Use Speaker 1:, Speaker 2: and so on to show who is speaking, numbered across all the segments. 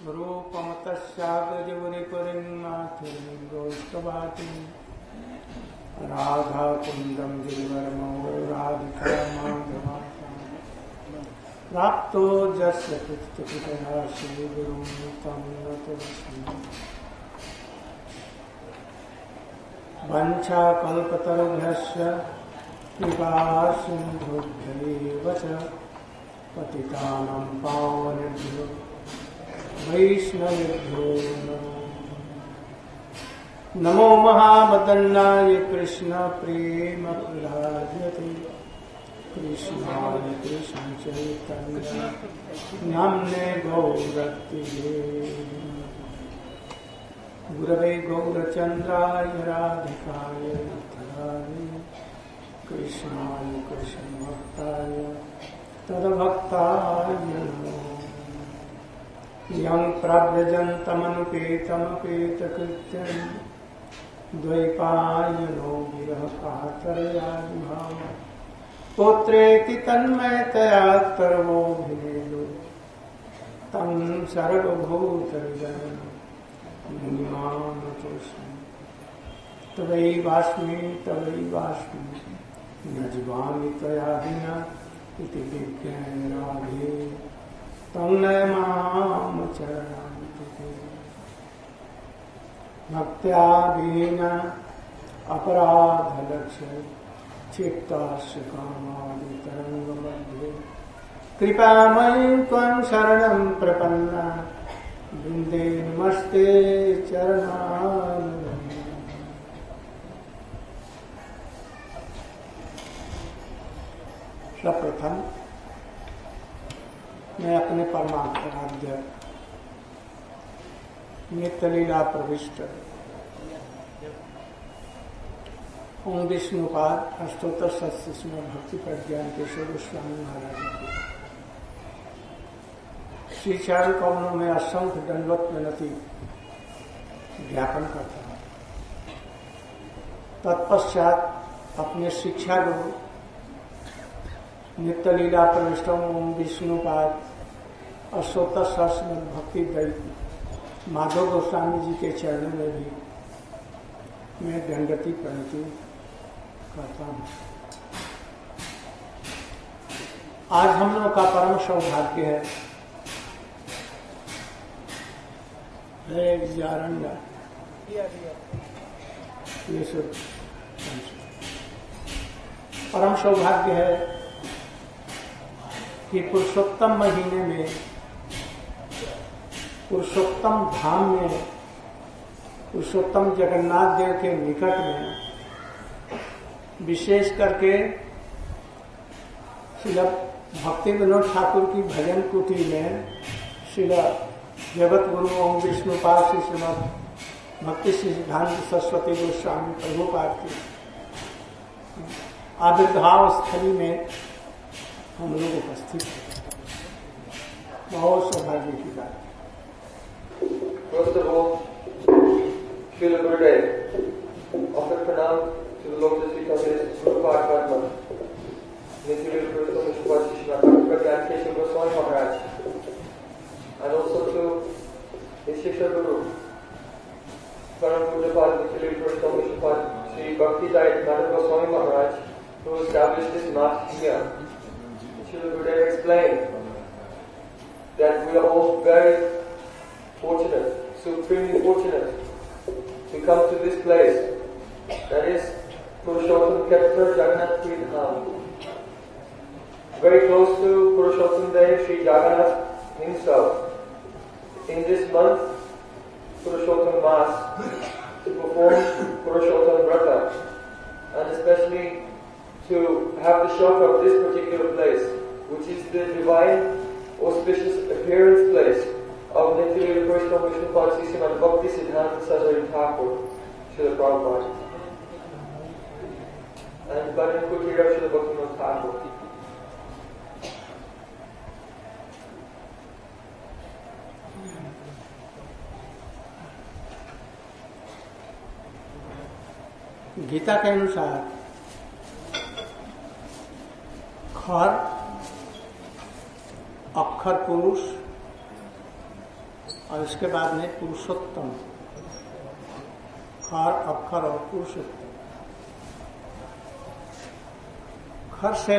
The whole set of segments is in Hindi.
Speaker 1: रूपम तस्यागजवरिपरिमाथिं गौस्तवातिं राधा कुंदम गिरिवरमो राधिका माधवासां प्राप्तो जस्य कृत्यकृतया श्रीगुरुं तं नतोऽस्मि। वंशाकल्पतरुभ्यश्च कृपासिन्धुभ्यैव च पतितानां पावनेभ्यो वैष्णवेभ्यो नमो महामदन्नाय कृष्ण प्रेम प्रदायते कृष्णाय कृष्ण चैतन्य नाम्ने गौरतिये गुरवे गौरचन्द्राय राधिकाय विठलाय कृष्णाय कृष्ण भक्ताय तद्भक्ताय नमो। यं प्रव्रजन्तमनुपेतमपेतकृत्यं द्वैपायनो विरहकातरया विभाव पुत्रेति तन्मयतया सर्वोऽभिनेदो तं सर्वभूतहृदयं मुनिमानतोऽस्मि। तवैवास्मि न जीवामि त्वया विना इति विज्ञानराधे तं नमामि चरणाम्बुजे। भक्त्या विहीना अपराधलक्ष्य चित्तस्य कामादितरङ्गमध्ये कृपामयि त्वं शरणं प्रपन्ना वृन्दे नमस्ते चरणारविन्दे। सर्वप्रथम मैं अपने परमात्माराध्य नित्यलीला प्रविष्ट ओम विष्णुपाद अष्टोत्तर शतशिष्ण भक्ति प्रज्ञान केशव गोस्वामी महाराज की श्री चरण कमलों में असंख्य दंडवत विनती ज्ञापन करता हूँ। तत्पश्चात अपने शिक्षा गुरु नित्यलीला प्रविष्ट ओम विष्णुपाद अष्टोत्तर सहस्र भक्ति दैवी माधव गोस्वामी जी के चरणों में भी मैं दंडवती प्रणति करता हूँ। आज हम लोग का परम सौभाग्य है परम सौभाग्य है कि पुरुषोत्तम महीने में पुरुषोत्तम धाम में पुरुषोत्तम जगन्नाथ देव के निकट में विशेष करके श्रील भक्ति विनोद ठाकुर की भजन कुटी में श्रील जगत गुरु ओम विष्णुपाद श्री श्रीमद भक्ति सिद्धांत सरस्वती गोस्वामी प्रभुपाद की आविर्भाव स्थली में हम लोग उपस्थित हैं। बहुत सौभाग्य की बात।
Speaker 2: First of all, Srila Gurudev offered pranam to the Lotus feet of his Gurupad Padma, Nityalila Purushottam Vishnupada Shishma Bhakti Gyan Keshav Goswami Maharaj, and also to his Shishya Guru, Param Pujapad Nityalila Purushottam Vishnupada Sri Bhakti Dayat Madhav Goswami Maharaj, who established this mass here. Srila Gurudev explained that we are all very fortunate, supremely fortunate to come to this place, that is Purushottam Kshetra Jagannath Puri Dham. Very close to Purushottam Dev Sri Jagannath himself. In this month, Purushottam Mass, to perform Purushottam Vrata, and especially to have the shelter of this particular place, which is the divine auspicious appearance place of Nityalila Purushottam Vishnupada Sri Srimad Bhakti Siddhanta Saraswati Thakur, Srila Prabhupada, and Bhajan Kutira Srila Bhaktivinoda Thakur.
Speaker 1: Gita के अनुसार खर अक्षर पुरुष और इसके बाद में पुरुषोत्तम, खर अक्षर और पुरुषोत्तम। खर से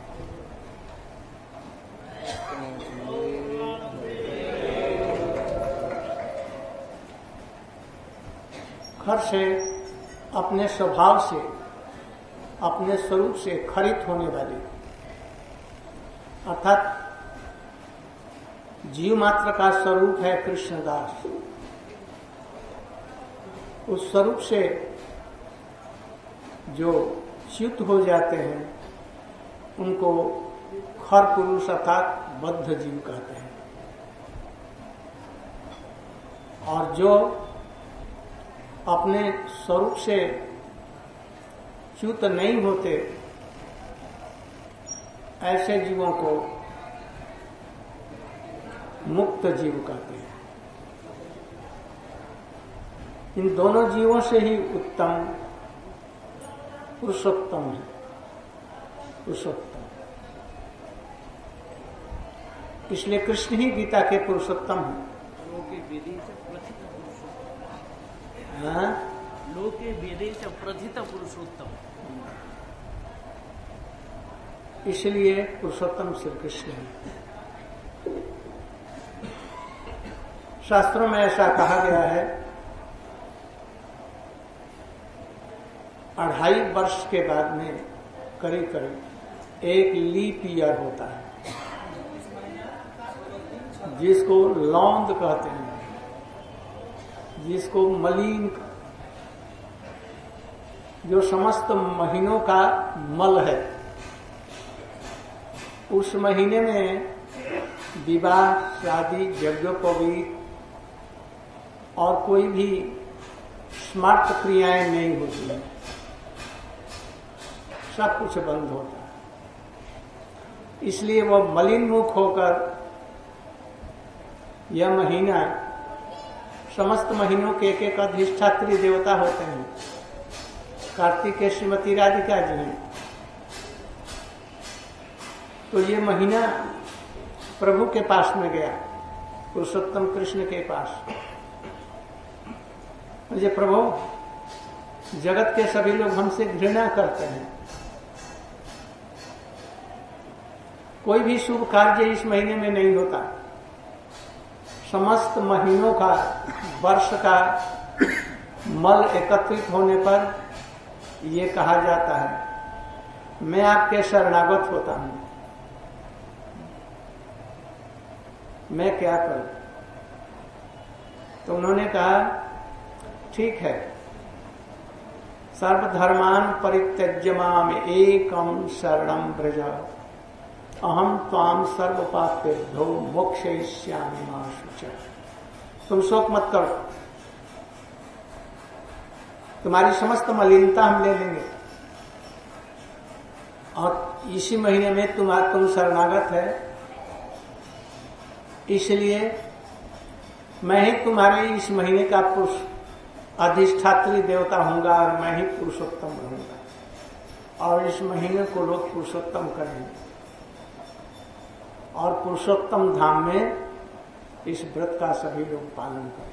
Speaker 1: अपने स्वभाव से, अपने स्वरूप से खरित होने वाली, अर्थात जीव मात्र का स्वरूप है कृष्णदास। उस स्वरूप से जो च्युत हो जाते हैं उनको खर पुरुष अर्थात बद्ध जीव कहते हैं। और जो अपने स्वरूप से च्युत नहीं होते, ऐसे जीवों को मुक्त जीव कहते हैं। इन दोनों जीवों से ही उत्तम पुरुषोत्तम है, पुरुषोत्तम। इसलिए कृष्ण ही गीता के पुरुषोत्तम हैं।
Speaker 3: लोके वेदे च प्रथित पुरुषोत्तम,
Speaker 1: इसलिए पुरुषोत्तम श्री कृष्ण है। शास्त्रों में ऐसा कहा गया है, 2.5 वर्ष के बाद में करीब करीब एक लीप ईयर होता है, जिसको लौंद कहते हैं, जिसको मलीन, जो समस्त महीनों का मल है। उस महीने में विवाह, शादी, यज्ञोपवीत और कोई भी स्मार्ट क्रियाएं नहीं होती हैं, सब कुछ बंद होता है। इसलिए वो मलिन मुख होकर यह महीना, समस्त महीनों के एक एक अधिष्ठात्री देवता होते हैं। कार्तिक के श्रीमती राधिका जी हैं, तो ये महीना प्रभु के पास में गया, पुरुषोत्तम कृष्ण के पास। मुझे प्रभु, जगत के सभी लोग हमसे घृणा करते हैं, कोई भी शुभ कार्य इस महीने में नहीं होता। समस्त महीनों का, वर्ष का मल एकत्रित होने पर ये कहा जाता है, मैं आपके शरणागत होता हूं, मैं क्या करूं? तो उन्होंने कहा, ठीक है, सर्वधर्मान परित्यज्य माम एकम शरणम व्रज, अहम त्वाम सर्व पापेभ्यो मोक्षयिष्यामि मा शुचः। तुम शोक मत करो, तुम्हारी समस्त मलिनता हम ले लेंगे, और इसी महीने में तुम शरणागत है, इसलिए मैं ही तुम्हारे इस महीने का पुरुष अधिष्ठात्री देवता होऊंगा और मैं ही पुरुषोत्तम रहूंगा, और इस महीने को लोग पुरुषोत्तम करेंगे, और पुरुषोत्तम धाम में इस व्रत का सभी लोग पालन करेंगे।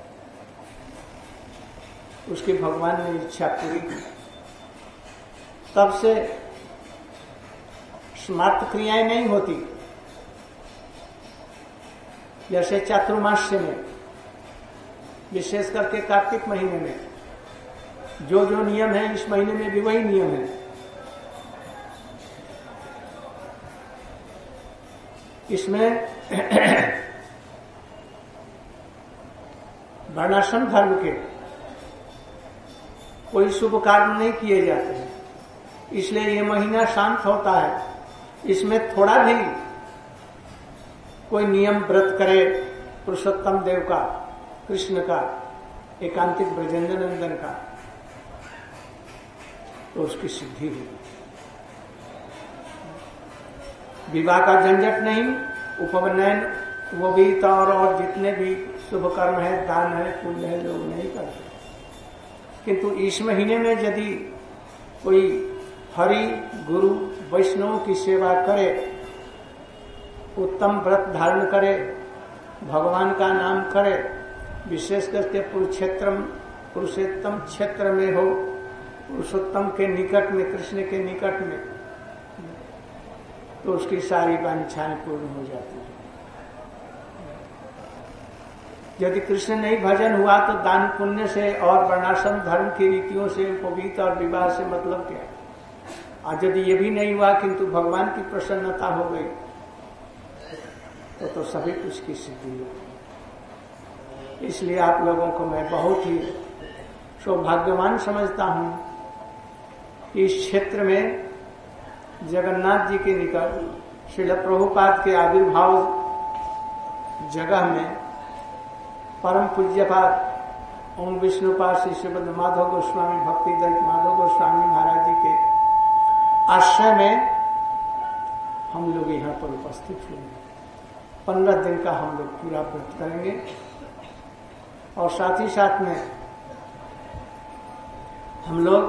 Speaker 1: उसकी भगवान ने इच्छा पूरी की। तब से स्मार्त क्रियाएं नहीं होती, जैसे चातुर्मास्य में, विशेष करके कार्तिक महीने में जो जो नियम है, इस महीने में भी वही नियम है। इसमें वर्णाश्रम धर्म के कोई शुभ कार्य नहीं किए जाते हैं, इसलिए ये महीना शांत होता है। इसमें थोड़ा भी कोई नियम व्रत करे पुरुषोत्तम देव का, कृष्ण का, एकांतिक ब्रजेंद्र नंदन का, तो उसकी सिद्धि होगी। विवाह का झंझट नहीं, उपनयन, वो भी और जितने भी शुभ कर्म है, दान है, पुण्य है, लोग नहीं करते। किंतु इस महीने में यदि कोई हरि, गुरु, वैष्णव की सेवा करे, उत्तम व्रत धारण करे, भगवान का नाम करे, विशेष करके पुरुषोत्तम क्षेत्र में हो, पुरुषोत्तम के निकट में, कृष्ण के निकट में, तो उसकी सारी वांछाएं पूर्ण हो जाती है। यदि कृष्ण नहीं भजन हुआ तो दान पुण्य से और वर्णाश्रम धर्म की रीतियों से, उपवीत और विवाह से मतलब क्या? और यदि ये भी नहीं हुआ किंतु भगवान की प्रसन्नता हो गई तो सभी कुछ की सिद्धि होगी। इसलिए आप लोगों को मैं बहुत ही सौभाग्यवान समझता हूं कि इस क्षेत्र में जगन्नाथ जी के निकट श्रील प्रभुपाद के आविर्भाव जगह में परम पूज्यपाद ओम विष्णुपाद श्री श्रीमद माधव गोस्वामी भक्ति दैत माधव गोस्वामी महाराज जी के आश्रय में हम लोग यहाँ पर उपस्थित हुए। 15 दिन का हम लोग पूरा व्रत करेंगे और साथ ही साथ में हम लोग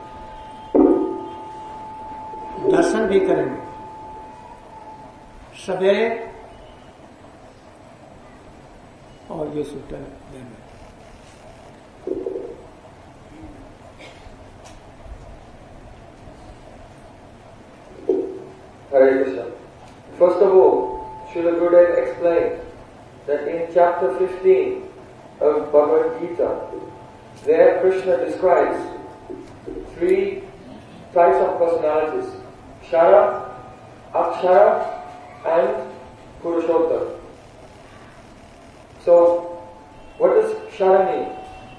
Speaker 1: दर्शन भी करेंगे। सवेरे और ये सूत्र देंगे।
Speaker 2: Hare Krishna. First of all, Srila Gurudev explained that in chapter 15 of Bhagavad Gita, there Krishna describes 3 types of personalities: Kshara, Akshara, and Purushottam. So, what does Kshara mean?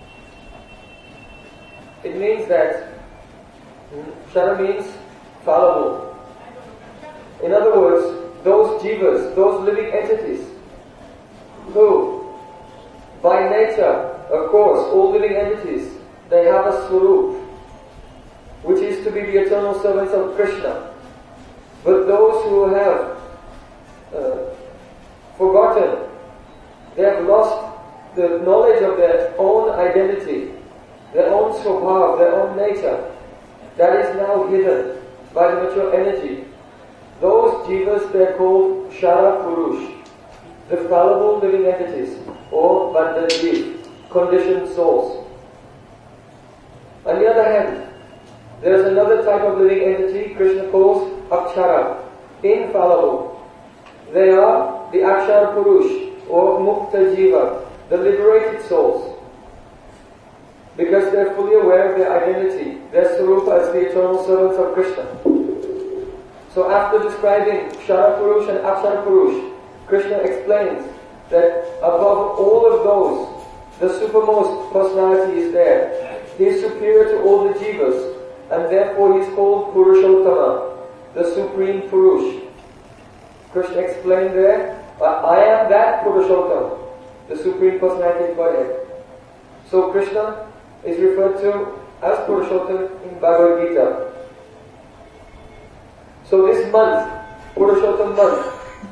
Speaker 2: It means that Kshara means fallible. In other words, those jivas, those living entities, who, by nature, of course, all living entities, they have a swarup, which is to be the eternal servants of Krishna. But those who have forgotten, they have lost the knowledge of their own identity, their own swabhav, their own nature, that is now hidden by the mature energy. Those jivas, they are called Kshara Purush, the fallible living entities, or Bandhajiv, conditioned souls. On the other hand, there is another type of living entity Krishna calls Akshara, infallible. They are the Akshara Purush, or Mukta Jiva, the liberated souls, because they are fully aware of their identity, their Swarupa as the eternal servants of Krishna. So after describing Kshara Purush and Akshara Purush, Krishna explains that above all of those, the supermost personality is there. He is superior to all the jivas, and therefore he is called Purushottama, the supreme Purush. Krishna explained there, I am that Purushottam, the supreme personality of Godhead. So Krishna is referred to as Purushottam in Bhagavad Gita. So this month, Purushottam month,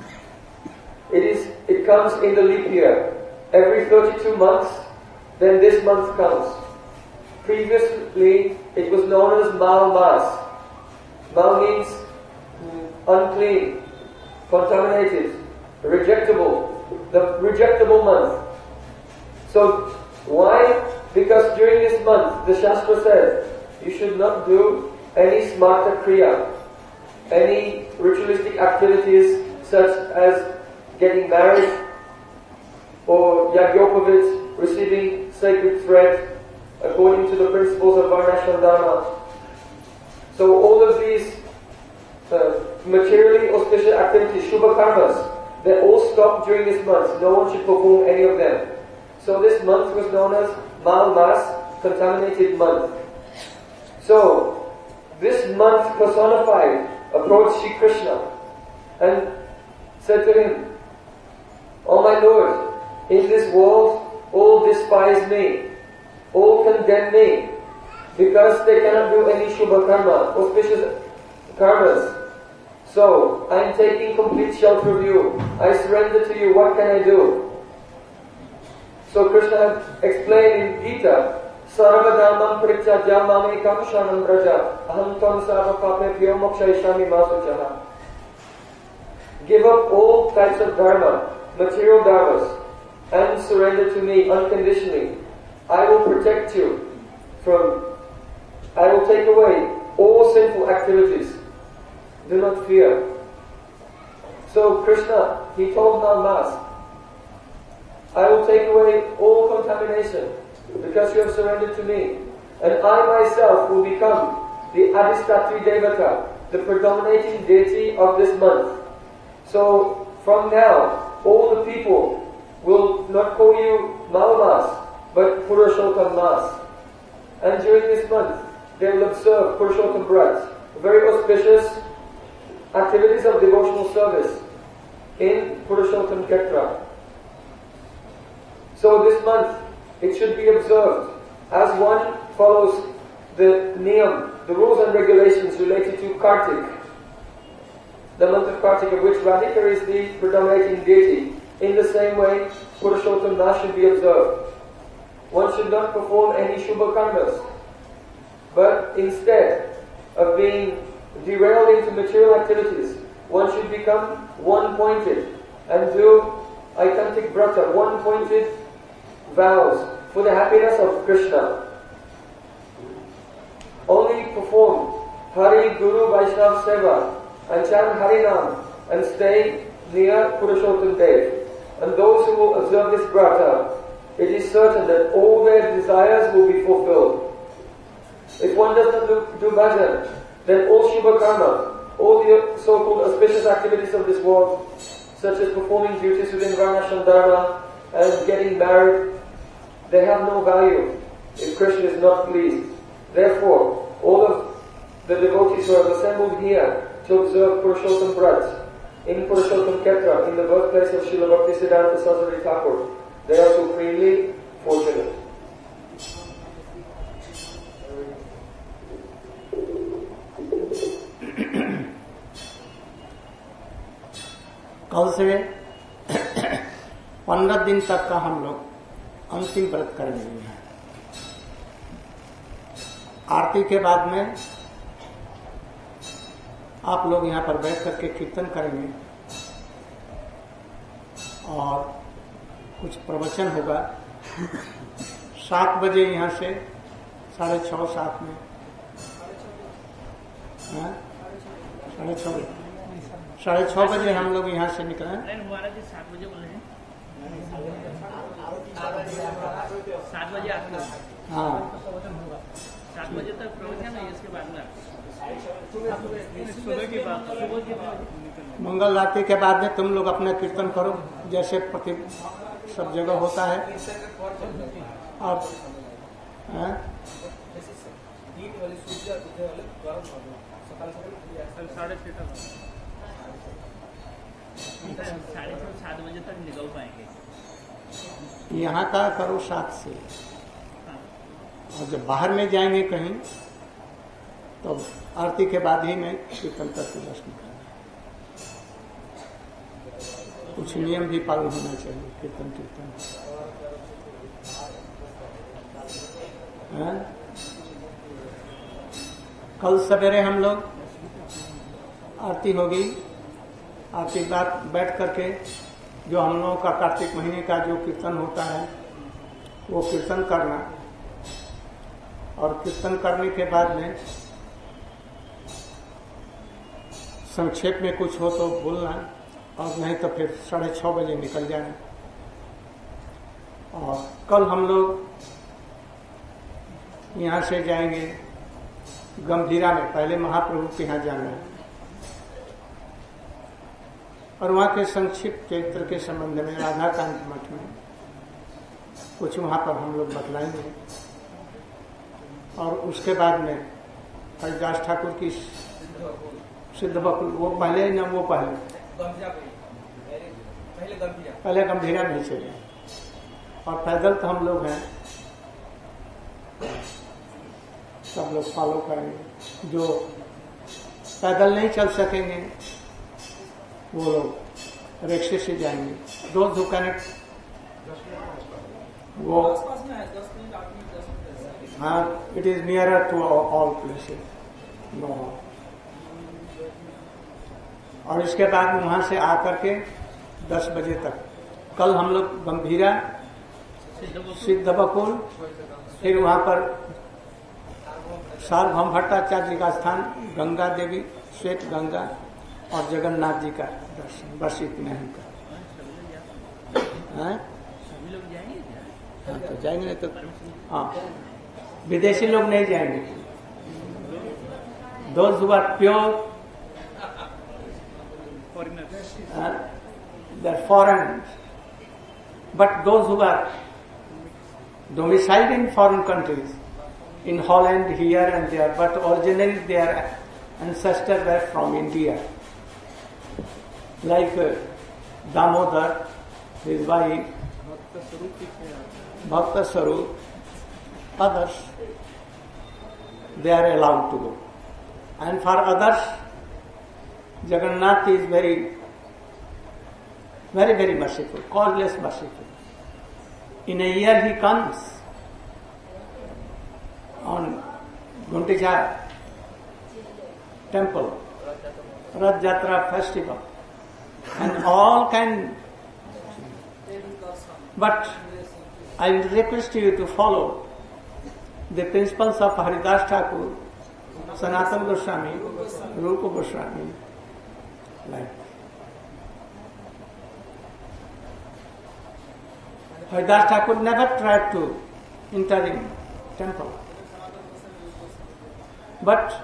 Speaker 2: it comes in the leap year. Every 32 months, then this month comes. Previously, it was known as Mal Mas. Mal means unclean, contaminated, rejectable, the rejectable month. So, why? Because during this month, the Shastra says, you should not do any smarta kriya, any ritualistic activities such as getting married or yajnopovits, receiving sacred thread according to the principles of Varnashram Dharma. So all of these materially auspicious activities, Shubha Karmas, they all stop during this month. No one should perform any of them. So this month was known as Mal Mas, contaminated month. So this month personified approached Sri Krishna and said to him, "Oh my Lord, in this world all despise me, all condemn me, because they cannot do any Shubha Karma, auspicious karmas. So I am taking complete shelter of you. I surrender to you. What can I do?" So Krishna explained in Gita, Sarvadhamam Prityaja Mamekam Shanam Braja Aham Tvam Sarvapapebhyo Mokshayishami Masuchaha. Give up all types of dharma. material dharmas and surrender to me unconditionally, I will protect you I will take away all sinful activities. Do not fear. So Krishna, he told Manas, I will take away all contamination because you have surrendered to me. And I myself will become the Adhistatri Devata, the predominating deity of this month. So from now, all the people will not call you Maumas, but Purushottam Mas. And during this month, they will observe Purushottam Brat, very auspicious activities of devotional service in Purushottam Kshetra. So this month, it should be observed as one follows the niyam, the rules and regulations related to Kartik, the month of Kartik, of which Radhika is the predominating deity. In the same way, Purushottam Mas should be observed. One should not perform any Shubha karmas, but instead of being derailed into material activities, one should become one-pointed and do Aikantik Brata, one-pointed vows for the happiness of Krishna. Only perform Hari, Guru, Vaishnav Seva and chant Harinam and stay near Purushottam Dev. And those who will observe this Brata, it is certain that all their desires will be fulfilled. If one does not do bhajan, then all Shubha karma, all the so-called auspicious activities of this world, such as performing duties within Varnashram Dharma and getting married, they have no value if Krishna is not pleased. Therefore, all of the devotees who have assembled here to observe Purushottam Brat in Purushottam Kshetra, in the birthplace of Srila Bhaktisiddhanta Saraswati Thakur, they are supremely fortunate.
Speaker 1: कल से 15 दिन तक का हम लोग अंतिम व्रत करेंगे। आरती के बाद में आप लोग यहाँ पर बैठ करके कीर्तन करेंगे और कुछ प्रवचन होगा। 7 बजे यहाँ से 6:30 7 में 6:30 बजे हम लोग यहाँ से निकले।
Speaker 3: 7 बजे बोल रहे हैं, 7 बजे आपका,
Speaker 1: हाँ
Speaker 3: 7 बजे तक प्रवचन है। इसके बाद में सुबह की बात,
Speaker 1: मंगल आरती के बाद में तुम लोग अपना कीर्तन करो जैसे प्रति सब जगह होता है। और
Speaker 3: 7 बजे तक निकल पाएंगे।
Speaker 1: यहाँ का करो 7 से, और जब बाहर में जाएंगे कहीं तो आरती के बाद ही मैं कीर्तन करके दर्शन करना। कुछ नियम भी पालन होना चाहिए कीर्तन कल सवेरे हम लोग आरती होगी। आरती के बाद बैठ करके जो हम लोगों का कार्तिक महीने का जो कीर्तन होता है वो कीर्तन करना, और कीर्तन करने के बाद में संक्षेप में कुछ हो तो बोलना, और नहीं तो फिर 6:30 बजे निकल जाना। और कल हम लोग यहाँ से जाएंगे गंभीरा में, पहले महाप्रभु के यहाँ जाना है और वहाँ के संक्षिप्त चरित्र के संबंध में राधाकांत मठ में कुछ वहाँ पर हम लोग बतलाएंगे। और उसके बाद में हरिदास ठाकुर की सिद्ध बकुल, वो पहले न वो पहले गंभीरा में चले, और पैदल तो हम लोग हैं, सब लोग फॉलो करेंगे। जो पैदल नहीं चल सकेंगे वो लोग रिक्शे से जाएंगे। दोस्त हु कैन वो, हाँ, it is nearer to all places. और इसके बाद वहां से आकर के 10 बजे तक कल हम लोग गंभीरा, सिद्ध बकुल, फिर वहां पर सार्वभौम भट्टाचार्य का स्थान, गंगा देवी, श्वेत गंगा और जगन्नाथ जी का दर्शन, बस इतना ही का।
Speaker 3: सभी लोग जाएंगे क्या?
Speaker 1: हाँ, तो जाएंगे नहीं तो हाँ, विदेशी लोग नहीं जाएंगे। Those who are pure, they're foreign. But those who are domiciled in foreign countries, in Holland, here and there, but originally their ancestors were from India. Like Damodar, his wife, Bhakta Sarup, others, they are allowed to go. And for others, Jagannath is very, very, very merciful, causeless merciful. In a year he comes on Gunticha temple, Rath Jatra festival, and all can. But I will request you to follow the principles of Haridas Thakur, Sanatana Goswami, Rupa Goswami, like Haridas Thakur never tried to enter in temple, but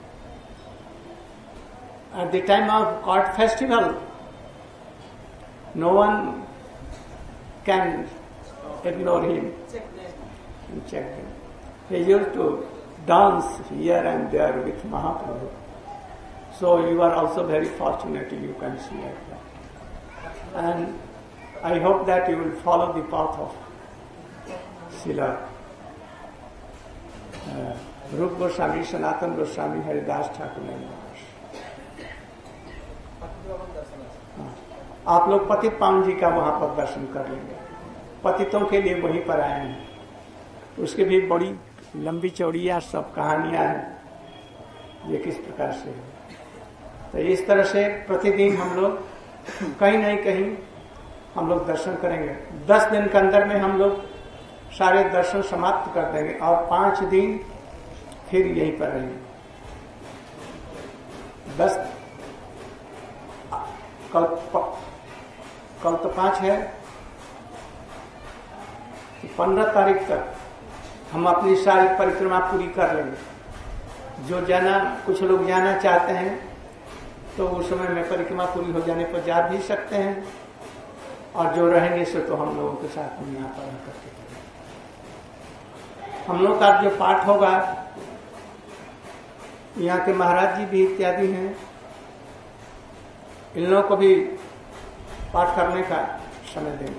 Speaker 1: at the time of court festival, no one can ignore him and check him. He used to dance here and there with Mahaprabhu. So you are also very fortunate, you can see like that. And I hope that you will follow the path of Srila Rupa Goswami, Sanatana Goswami, Haridas Thakur and आप लोग पतित पावन जी का वहां पर दर्शन कर लेंगे। पतितों के लिए वहीं पर आए हैं, उसके भी बड़ी लंबी चौड़िया सब कहानियां हैं, ये किस प्रकार से है। तो इस तरह से प्रतिदिन हम लोग कहीं नहीं कहीं हम लोग दर्शन करेंगे। 10 दिन के अंदर में हम लोग सारे दर्शन समाप्त कर देंगे और 5 दिन फिर यहीं पर रहेंगे। 10 कल तो 5 है, 15 तारीख तक हम अपनी सारी परिक्रमा पूरी कर लेंगे। जो जाना, कुछ लोग जाना चाहते हैं तो उस समय में परिक्रमा पूरी हो जाने पर जा भी सकते हैं, और जो रहेंगे सो तो हम लोगों के साथ में यहाँ पर करते हैं। हम लोग का जो पाठ होगा, यहाँ के महाराज जी भी इत्यादि हैं, इन लोगों को भी पाठ करने का समय देंगे।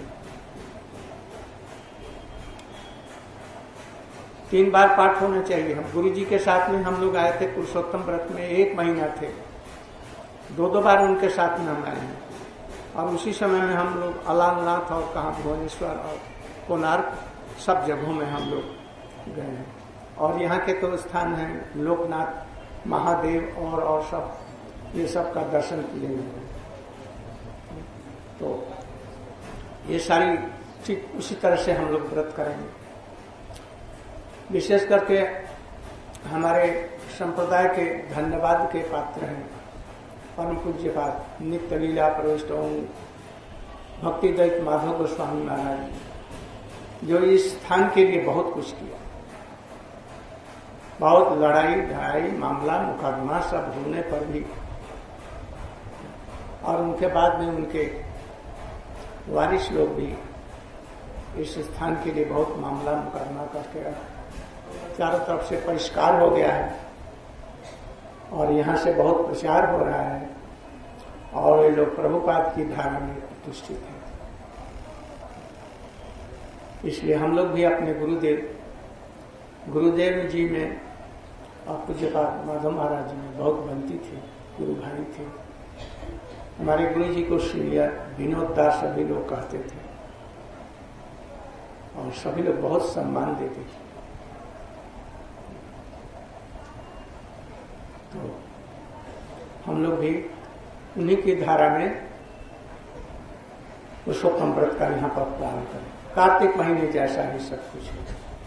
Speaker 1: 3 बार पाठ होना चाहिए। हम गुरु जी के साथ में हम लोग आए थे पुरुषोत्तम व्रत में, 1 महीना थे, 2 बार उनके साथ में हम आए हैं। और उसी समय में हम लोग अलालनाथ और कहाँ भुवनेश्वर और कोणार्क सब जगहों में हम लोग गए हैं। और यहाँ के तो स्थान हैं लोकनाथ, महादेव और सब, ये सब का दर्शन किए हैं। तो ये सारी ठीक उसी तरह से हम लोग व्रत करेंगे। विशेष करके हमारे संप्रदाय के धन्यवाद के पात्र हैं परम पूज्यपाद नित्य लीला प्रविष्ट भक्ति दैत माधव गोस्वामी महाराज, जो इस स्थान के लिए बहुत कुछ किया। बहुत लड़ाई ढाई मामला मुकदमा सब होने पर भी, और उनके बाद में उनके वारिस लोग भी इस स्थान के लिए बहुत मामला मुकदमा करके चारों तरफ से परिष्कार हो गया है, और यहाँ से बहुत प्रचार हो रहा है, और ये लोग प्रभुपाद की धारा में प्रतिष्ठित हैं। इसलिए हम लोग भी अपने गुरुदेव जी में और पूज्यपाद माधव महाराज जी में बहुत बनती थी, गुरु भाई थे। हमारे गुरु जी को सीनियर विनोद दास सभी लोग कहते थे, और सभी लोग बहुत सम्मान देते थे। तो हम लोग भी उन्हीं की धारा में उसको व्रत का यहाँ पर पालन करें। कार्तिक महीने जैसा ही सब कुछ है।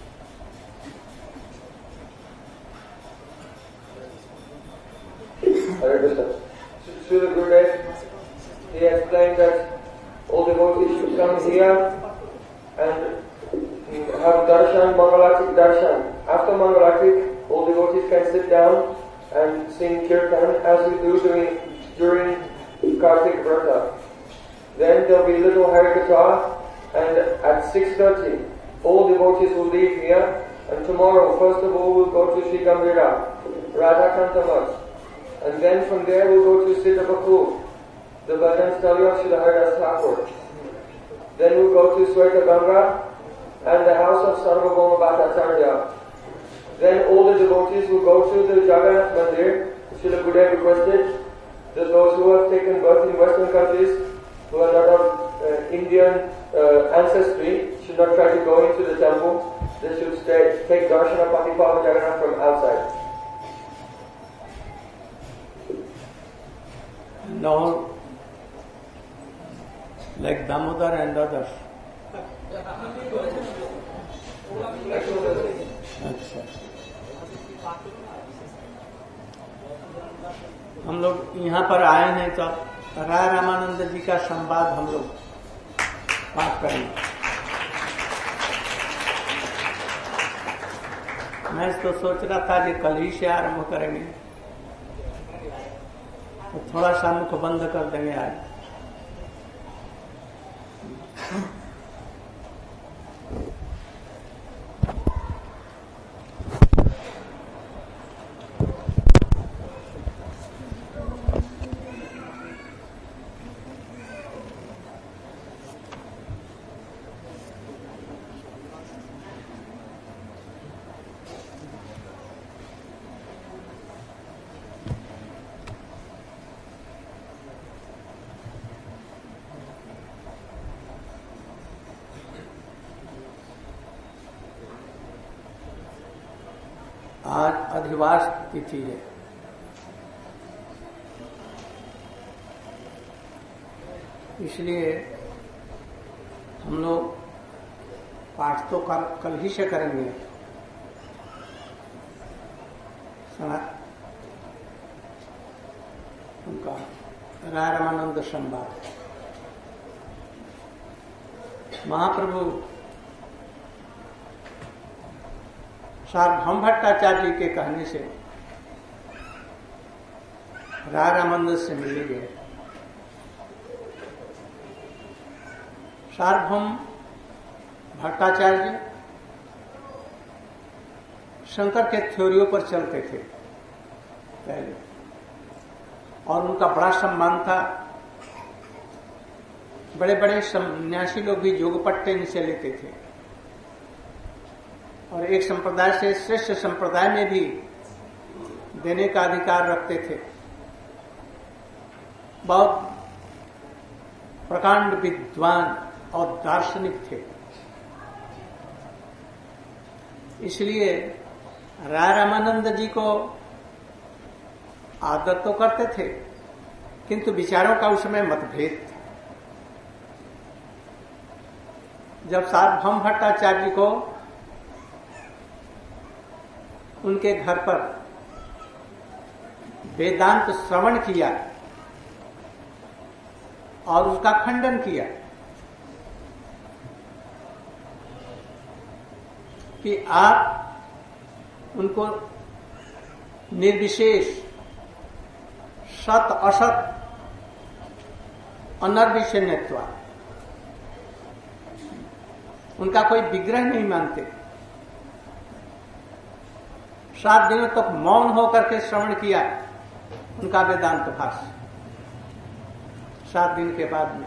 Speaker 2: Hare Krishna. Srila Gurudev, he explained that all devotees should come here and have darshan, Mangalatik darshan. After Mangalatik, all devotees can sit down and sing kirtan as we do during Kartik Vrata. Then there will be little Harikatha, and at 6:30, all devotees will leave here, and tomorrow, first of all, we'll go to Sri Gambhira, Radhakanta Math. And then from there we'll go to Siddhabakur, the Bhajan Stali of Srila Haridas Thakur. Then we'll go to Sweta Ganga and the house of Sarvabhauma Bhattacharya. Then all the devotees will go to the Jagannath Mandir. Srila Gurudev requested that those who have taken birth in Western countries, who are not of Indian ancestry, should not try to go into the temple. They should take darshan of Patipava Jagannath from outside.
Speaker 1: No, like Damodar and others. अच्छा, हम लोग यहाँ पर आए हैं तो राय रामानंद जी का संवाद हम लोग पाठ करेंगे। मैं तो सोच रहा था कि कल ही से आरंभ करेंगे, तो थोड़ा सा मुख बंद कर देंगे आज। आज अधिवास तिथि है। इसलिए हम लोग पाठ तो कल ही से करेंगे। उनका राय रामानंद संवाद महाप्रभु सार्वभौम भट्टाचार्य जी के कहने से राय रामानंद से मिले गए। सार्वभौम भट्टाचार्य जी शंकर के थ्योरियों पर चलते थे पहले, और उनका बड़ा सम्मान था। बड़े बड़े सन्यासी लोग भी योगपट्टे इनसे लेते थे, और एक संप्रदाय से श्रेष्ठ संप्रदाय में भी देने का अधिकार रखते थे। बहुत प्रकांड विद्वान और दार्शनिक थे। इसलिए राय रामानंद जी को आदर तो करते थे, किंतु विचारों का उस समय मतभेद था। जब सार्वभौम भट्टाचार्य जी को उनके घर पर वेदांत श्रवण किया और उसका खंडन किया कि आप उनको निर्विशेष सत असत अनर्विषण्यत्व, उनका कोई विग्रह नहीं मानते। 7 दिनों तक मौन होकर के श्रवण किया उनका वेदांत भाष्य। 7 दिन के बाद में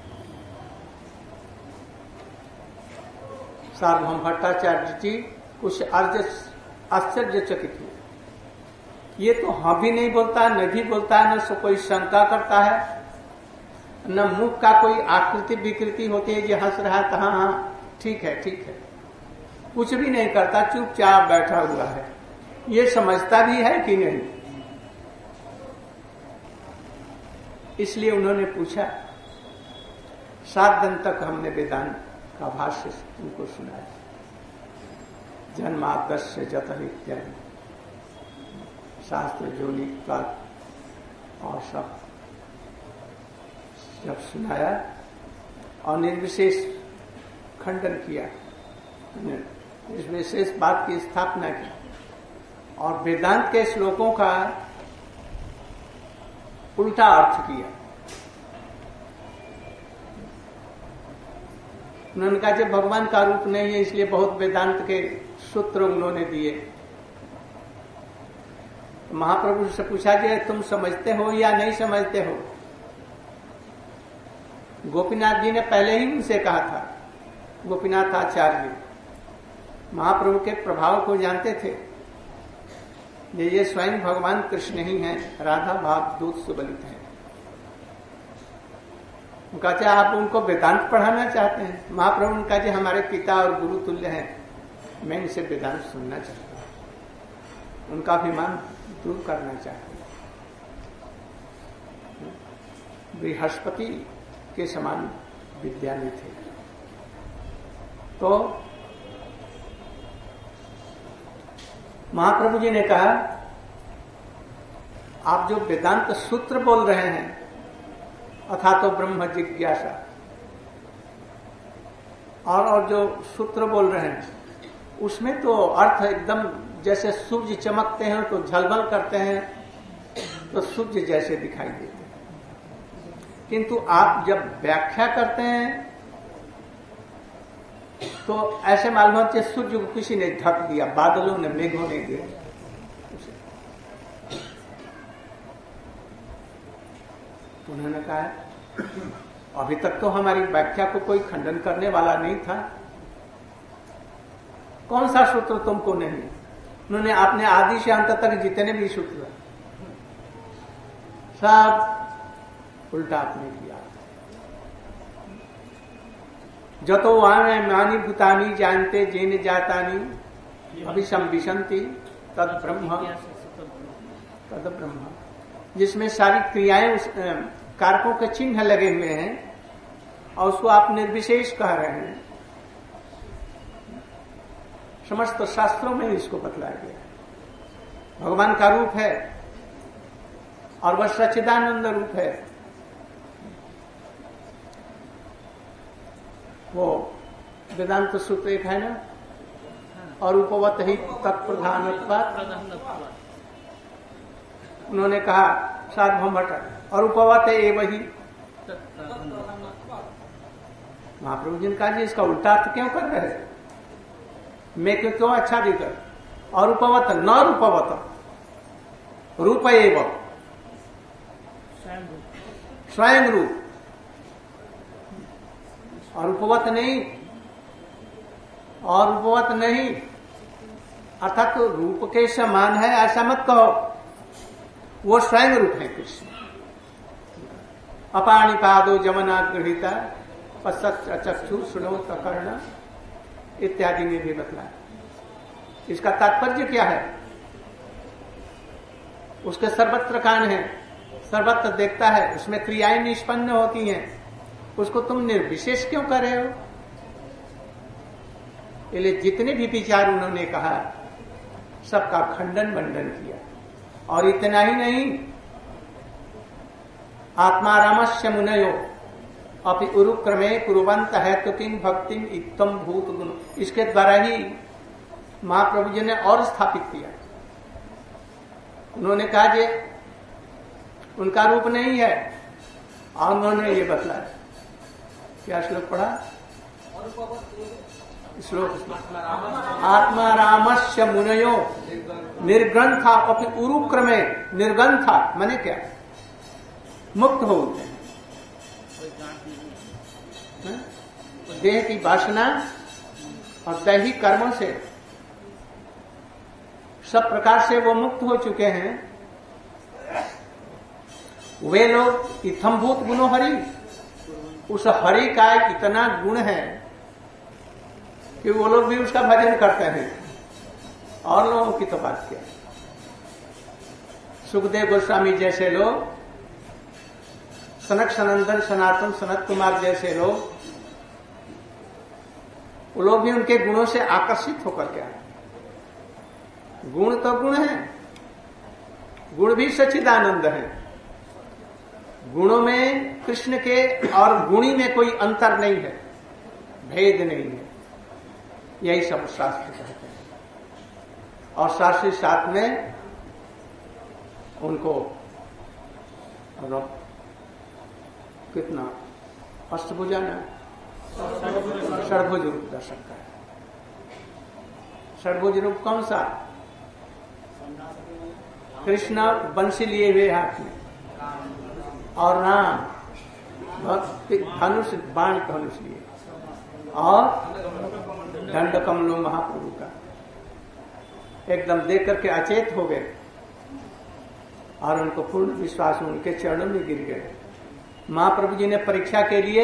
Speaker 1: सार्वभौम भट्टाचार्य जी कुछ आश्चर्यचकित हुए। ये तो हाँ भी नहीं बोलता है, न भी बोलता है, न कोई शंका करता है, न मुख का कोई आकृति विकृति होती है कि हंस रहा है तो हाँ ठीक है ठीक है, कुछ भी नहीं करता, चुपचाप बैठा हुआ है। ये समझता भी है कि नहीं? इसलिए उन्होंने पूछा, 7 दिन तक हमने वेदांत का भाष्य तुमको सुनाया, जन्माद्यस्य जतः इत्यादि शास्त्र जोली का और सब जब सुनाया और निर्विशेष खंडन किया, इस विशेष बात की स्थापना की और वेदांत के श्लोकों का उल्टा अर्थ किया। उन्होंने कहा जब भगवान का रूप नहीं है इसलिए बहुत वेदांत के सूत्र उन्होंने दिए। महाप्रभु से पूछा कि तुम समझते हो या नहीं समझते हो? गोपीनाथ जी ने पहले ही उनसे कहा था, गोपीनाथ आचार्य महाप्रभु के प्रभाव को जानते थे, ये स्वयं भगवान कृष्ण ही हैं, राधा भाव दूत सुबलित हैं। उनका चाहे आप उनको वेदांत पढ़ाना चाहते हैं, महाप्रभु उनका जी हमारे पिता और गुरु तुल्य हैं, मैं इनसे वेदांत सुनना चाहता हूं, उनका अभिमान दूर करना चाहते हैं। बृहस्पति के समान विद्यानी थे। तो महाप्रभु जी ने कहा आप जो वेदांत सूत्र बोल रहे हैं अथा तो ब्रह्म जिज्ञासा और जो सूत्र बोल रहे हैं उसमें तो अर्थ एकदम जैसे सूर्य चमकते हैं तो झलमल करते हैं तो सूर्य जैसे दिखाई देते हैं, किंतु आप जब व्याख्या करते हैं तो ऐसे मालूम होता है सूर्य को किसी ने ढक दिया, बादलों ने, मेघों ने दिया। तो उन्होंने कहा अभी तक तो हमारी व्याख्या को कोई खंडन करने वाला नहीं था, कौन सा सूत्र तुमको नहीं? उन्होंने आपने आदि से अंत तक जितने भी सूत्र सब उल्टा आपने किया। जतो वाणी भूतानी जानते जेन जातानी अभिसंविशंति तद ब्रह्म, जिसमें सारी क्रियाएं उस कारकों के चिन्ह लगे हुए हैं और उसको आप निर्विशेष कह रहे हैं। समस्त शास्त्रों में इसको बतलाया गया। भगवान का रूप है और वह सच्चिदानंद रूप है। वो वेदांत सूत्र एक है ना, और उपवत ही तत्प्रधानत्वात्, उन्होंने कहा सार्वभौम भट्ट, और उपवत है वही। महाप्रभु जी ने कहा जी इसका उल्टा अर्थ क्यों कर रहे हैं? मैं क्यों अच्छा देकर, और उपवत न रूपवत, रूप एवं स्वयं रूप, और उपवत नहीं, और उपवत नहीं अर्थात तो रूप के समान है ऐसा मत कहो, वो स्वयं रूप है कृष्ण। अपाणिपादो जमना गृहीता पश्चात चक्षु श्रृणोत कर्ण इत्यादि में भी बतलाया। इसका तात्पर्य क्या है? उसके सर्वत्र कान है, सर्वत्र देखता है, उसमें क्रियाएं निष्पन्न होती हैं, उसको तुम निर्विशेष क्यों कर रहे हो? इसलिए जितने भी विचार उन्होंने कहा सबका खंडन मंडन किया। और इतना ही नहीं, आत्मारामस्य मुनयो अपि उरुक्रमे कुर्वन्त है तो किं भक्तिम इत्तम भूत गुण, इसके द्वारा ही महाप्रभु जी ने और स्थापित किया। उन्होंने कहा कि उनका रूप नहीं है, और उन्होंने ये बतलाया। क्या श्लोक पढ़ा? श्लोक आत्मा रामस्य मुनयो निर्ग्रंथा अपि उरुक्रमे, निर्ग्रंथा माने क्या? मुक्त होते हैं देह की वासना और दैहिक कर्मों से, सब प्रकार से वो मुक्त हो चुके हैं। वे लोग इत्थम्भूत गुणो हरि, उस हरि का इतना गुण है कि वो लोग भी उसका भजन करते हैं। और लोगों की तो बात क्या, सुखदेव गोस्वामी जैसे लोग सनक सनंदन सनातन सनत कुमार जैसे लोग, वो लोग भी उनके गुणों से आकर्षित होकर के आए। गुण तो गुण है, गुण भी सच्चिदानंद है। गुणों में कृष्ण के और गुणी में कोई अंतर नहीं है, भेद नहीं है। यही सब शास्त्र कहते हैं। और शास्त्री साथ में उनको कितना अष्टभुजा ना षडभुज रूप दर्शन है। षडभुज रूप कौन सा? कृष्ण बंसी लिए हुए हाथ में, और राम धनुष बाण धनुष लिए, और दंड कमलो महाप्रभु का। एकदम देख करके अचेत हो गए और उनको पूर्ण विश्वास उनके चरणों में गिर गए। महाप्रभु जी ने परीक्षा के लिए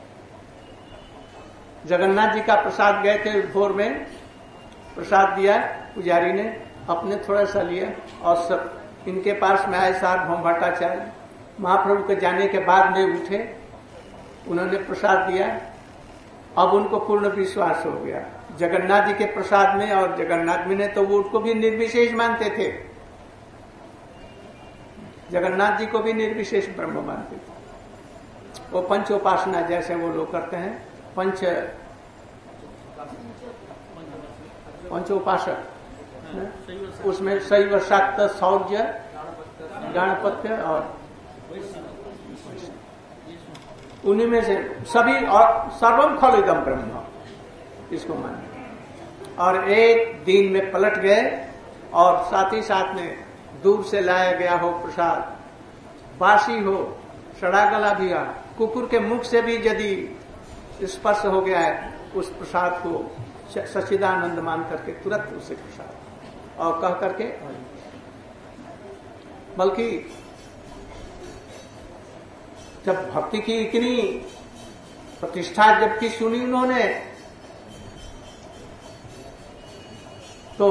Speaker 1: जगन्नाथ जी का प्रसाद गए थे, भोर में प्रसाद दिया पुजारी ने, अपने थोड़ा सा लिया, और सब इनके पास में आए सार्वभौम भट्टाचार्य। महाप्रभु के जाने के बाद में उठे, उन्होंने प्रसाद दिया। अब उनको पूर्ण विश्वास हो गया जगन्नाथ जी के प्रसाद में, और जगन्नाथ जी ने तो वो उसको भी निर्विशेष मानते थे, जगन्नाथ जी को भी निर्विशेष ब्रह्म मानते थे। वो पंचोपासना जैसे वो लोग करते हैं, पंचोपासक, उसमें शैव शाक्त शौर्य गणपत्य और उन्हीं में से सभी, और सर्वम खलुदम ब्रह्म, इसको माने। और एक दिन में पलट गए, और साथ ही साथ में दूर से लाया गया हो प्रसाद, बासी हो, सड़ा गला भी आ, कुकुर के मुख से भी यदि स्पर्श हो गया है, उस प्रसाद को सच्चिदानंद मान करके तुरंत उसे प्रसाद और कह करके, बल्कि जब भक्ति की इतनी प्रतिष्ठा जबकि सुनी उन्होंने, तो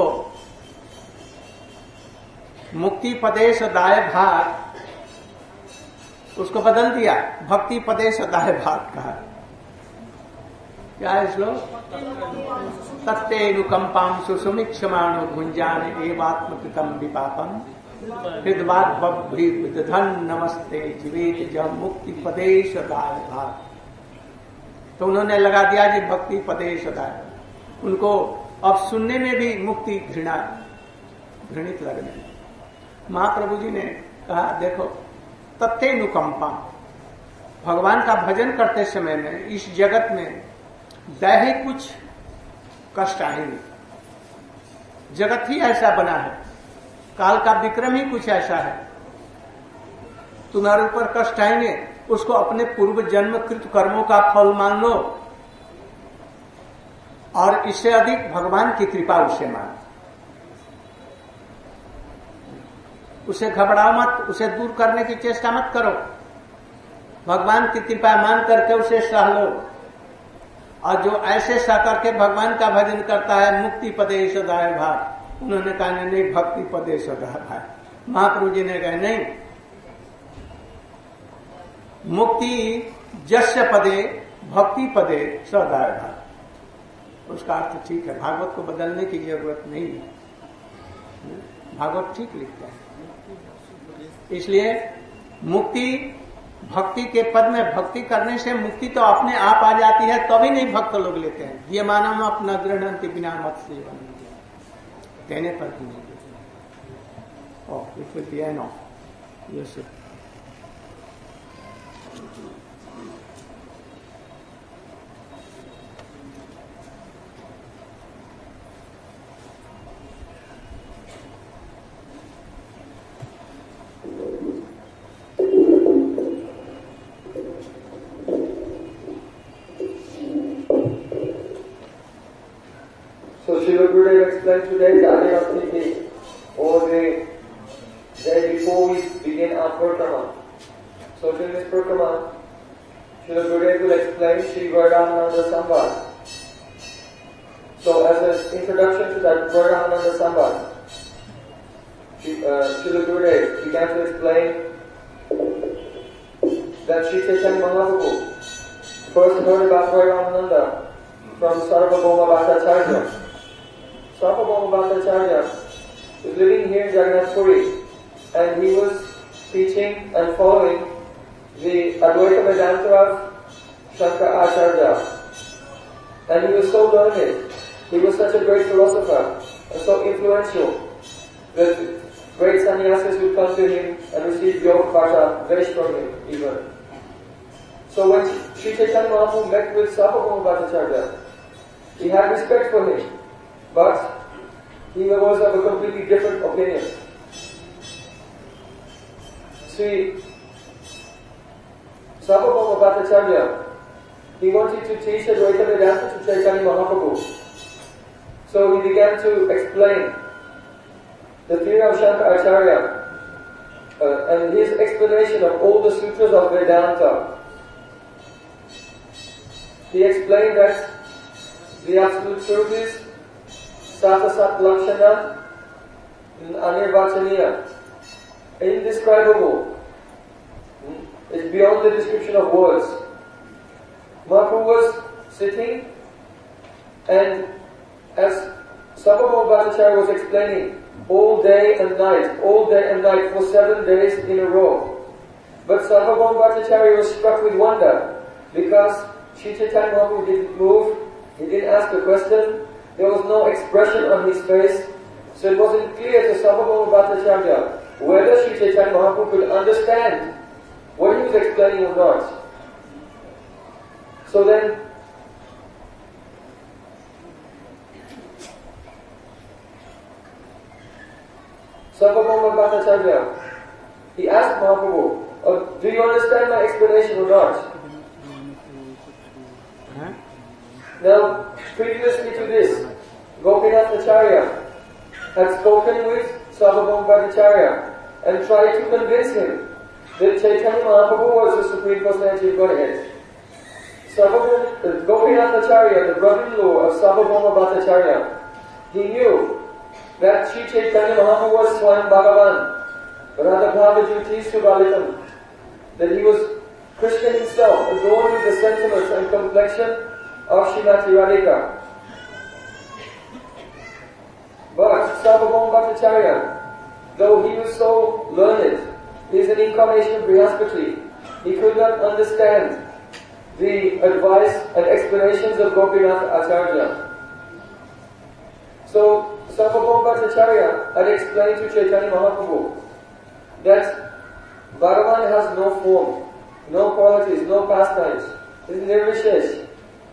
Speaker 1: मुक्ति पदेश दाय भाग उसको बदल दिया, भक्ति पदेश दाय भाग कहा। क्या है श्लोक? तत्तेनुकंपां सुसुमिक्षमाणो भुंजान एवात्मकृतम विपापम हृदवाद्भवधन नमस्ते जीवेत जब मुक्ति पदेश दाय भाग। तो उन्होंने लगा दिया जी भक्ति पदेश दाय। उनको अब सुनने में भी मुक्ति घृणित लगने। महाप्रभु जी ने कहा देखो, तत्तेनुकंपा, भगवान का भजन करते समय में इस जगत में दैहिक कुछ कष्ट आएंगे, जगत ही ऐसा बना है, काल का विक्रम ही कुछ ऐसा है, तुम्हारे ऊपर कष्ट आएंगे, उसको अपने पूर्व जन्म कृत कर्मों का फल मान लो, और इससे अधिक भगवान की कृपा उसे मान। उसे घबराओ मत, उसे दूर करने की चेष्टा मत करो, भगवान की कृपा मान करके उसे सह लो। और जो ऐसे सह करके भगवान का भजन करता है, मुक्ति पदे सदाय भाग। उन्होंने कहा नहीं, भक्ति पदे सदाय भाग। महाप्रभु जी ने कहा नहीं, मुक्ति जस्य पदे भक्ति पदे सदाय भाग। उसका अर्थ ठीक है, भागवत को बदलने की जरूरत नहीं है, भागवत ठीक लिखता है। इसलिए मुक्ति भक्ति के पद में, भक्ति करने से मुक्ति तो अपने आप आ जाती है, तभी नहीं भक्त लोग लेते हैं। ये मानव अपना गृहणंति बिना मत से देने पर भी नहीं देते। Oh, it will be enough. Yes
Speaker 2: Srila Gurudev explained today the Adhyasthiti, or the day before we begin our Prakrama. So during this Prakrama, Srila Gurudev will explain Sri Vardhananda Samvad. So as an introduction to that Vardhananda Samvad, Srila Gurudev began to explain that Sri Chaitanya Mahaprabhu first heard about Gauravananda from Sarvabhauma Bhattacharya. Sarvabhauma Bhattacharya was living here in Jagannath Puri, and he was teaching and following the Advaita Vedanta of Shankara Acharya. And he was so learned, he was such a great philosopher and so influential that great sannyasis would come to him and receive Yoga Bhatta Vesh from him even. So when Sri Chaitanya Mahaprabhu met with Sarvabhauma Bhattacharya, he had respect for him, but he was of a completely different opinion. See, Sarvabhauma Bhattacharya, he wanted to teach Advaita Vedanta to Chaitanya Mahaprabhu. So he began to explain the theory of Shankara Acharya and his explanation of all the sutras of Vedanta. He explained that the absolute truth is Sata Sat Lakshana Anirvachaniya, indescribable. It's beyond the description of words. Mahaprabhu was sitting, and as Sarvabhauma Bhattacharya was explaining, all day and night for 7 days in a row. But Sarvabhauma Bhattacharya was struck with wonder, because Sri Chaitanya Mahaprabhu didn't move, he didn't ask a question, there was no expression on his face, so it wasn't clear to Sarvabhauma Bhattacharya whether Sri Chaitanya Mahaprabhu could understand what he was explaining or not. So then, Sarvabhauma Bhattacharya, he asked Mahaprabhu, do you understand my explanation or not? Now, previously to this, Gopinath Acharya had spoken with Sarvabhauma Bhattacharya and tried to convince him that Chaitanya Mahaprabhu was the Supreme Personality of Godhead. Gopinath Acharya, the brother-in-law of Sarvabhauma Bhattacharya, he knew that Sri Chaitanya Mahaprabhu was Swayam Bhagavan, Radha Bhavajuti Subalitam, that he was Krishna himself, adorned with the sentiments and complexion of Srimati Radhika. But Sarvabhauma Bhattacharya, though he was so learned, he is an incarnation of Brihaspati, he could not understand the advice and explanations of Gopinath Acharya. So Sarvabhauma Bhattacharya had explained to Chaitanya Mahaprabhu that Bhagavan has no form, no qualities, no pastimes. He is nirvishesh.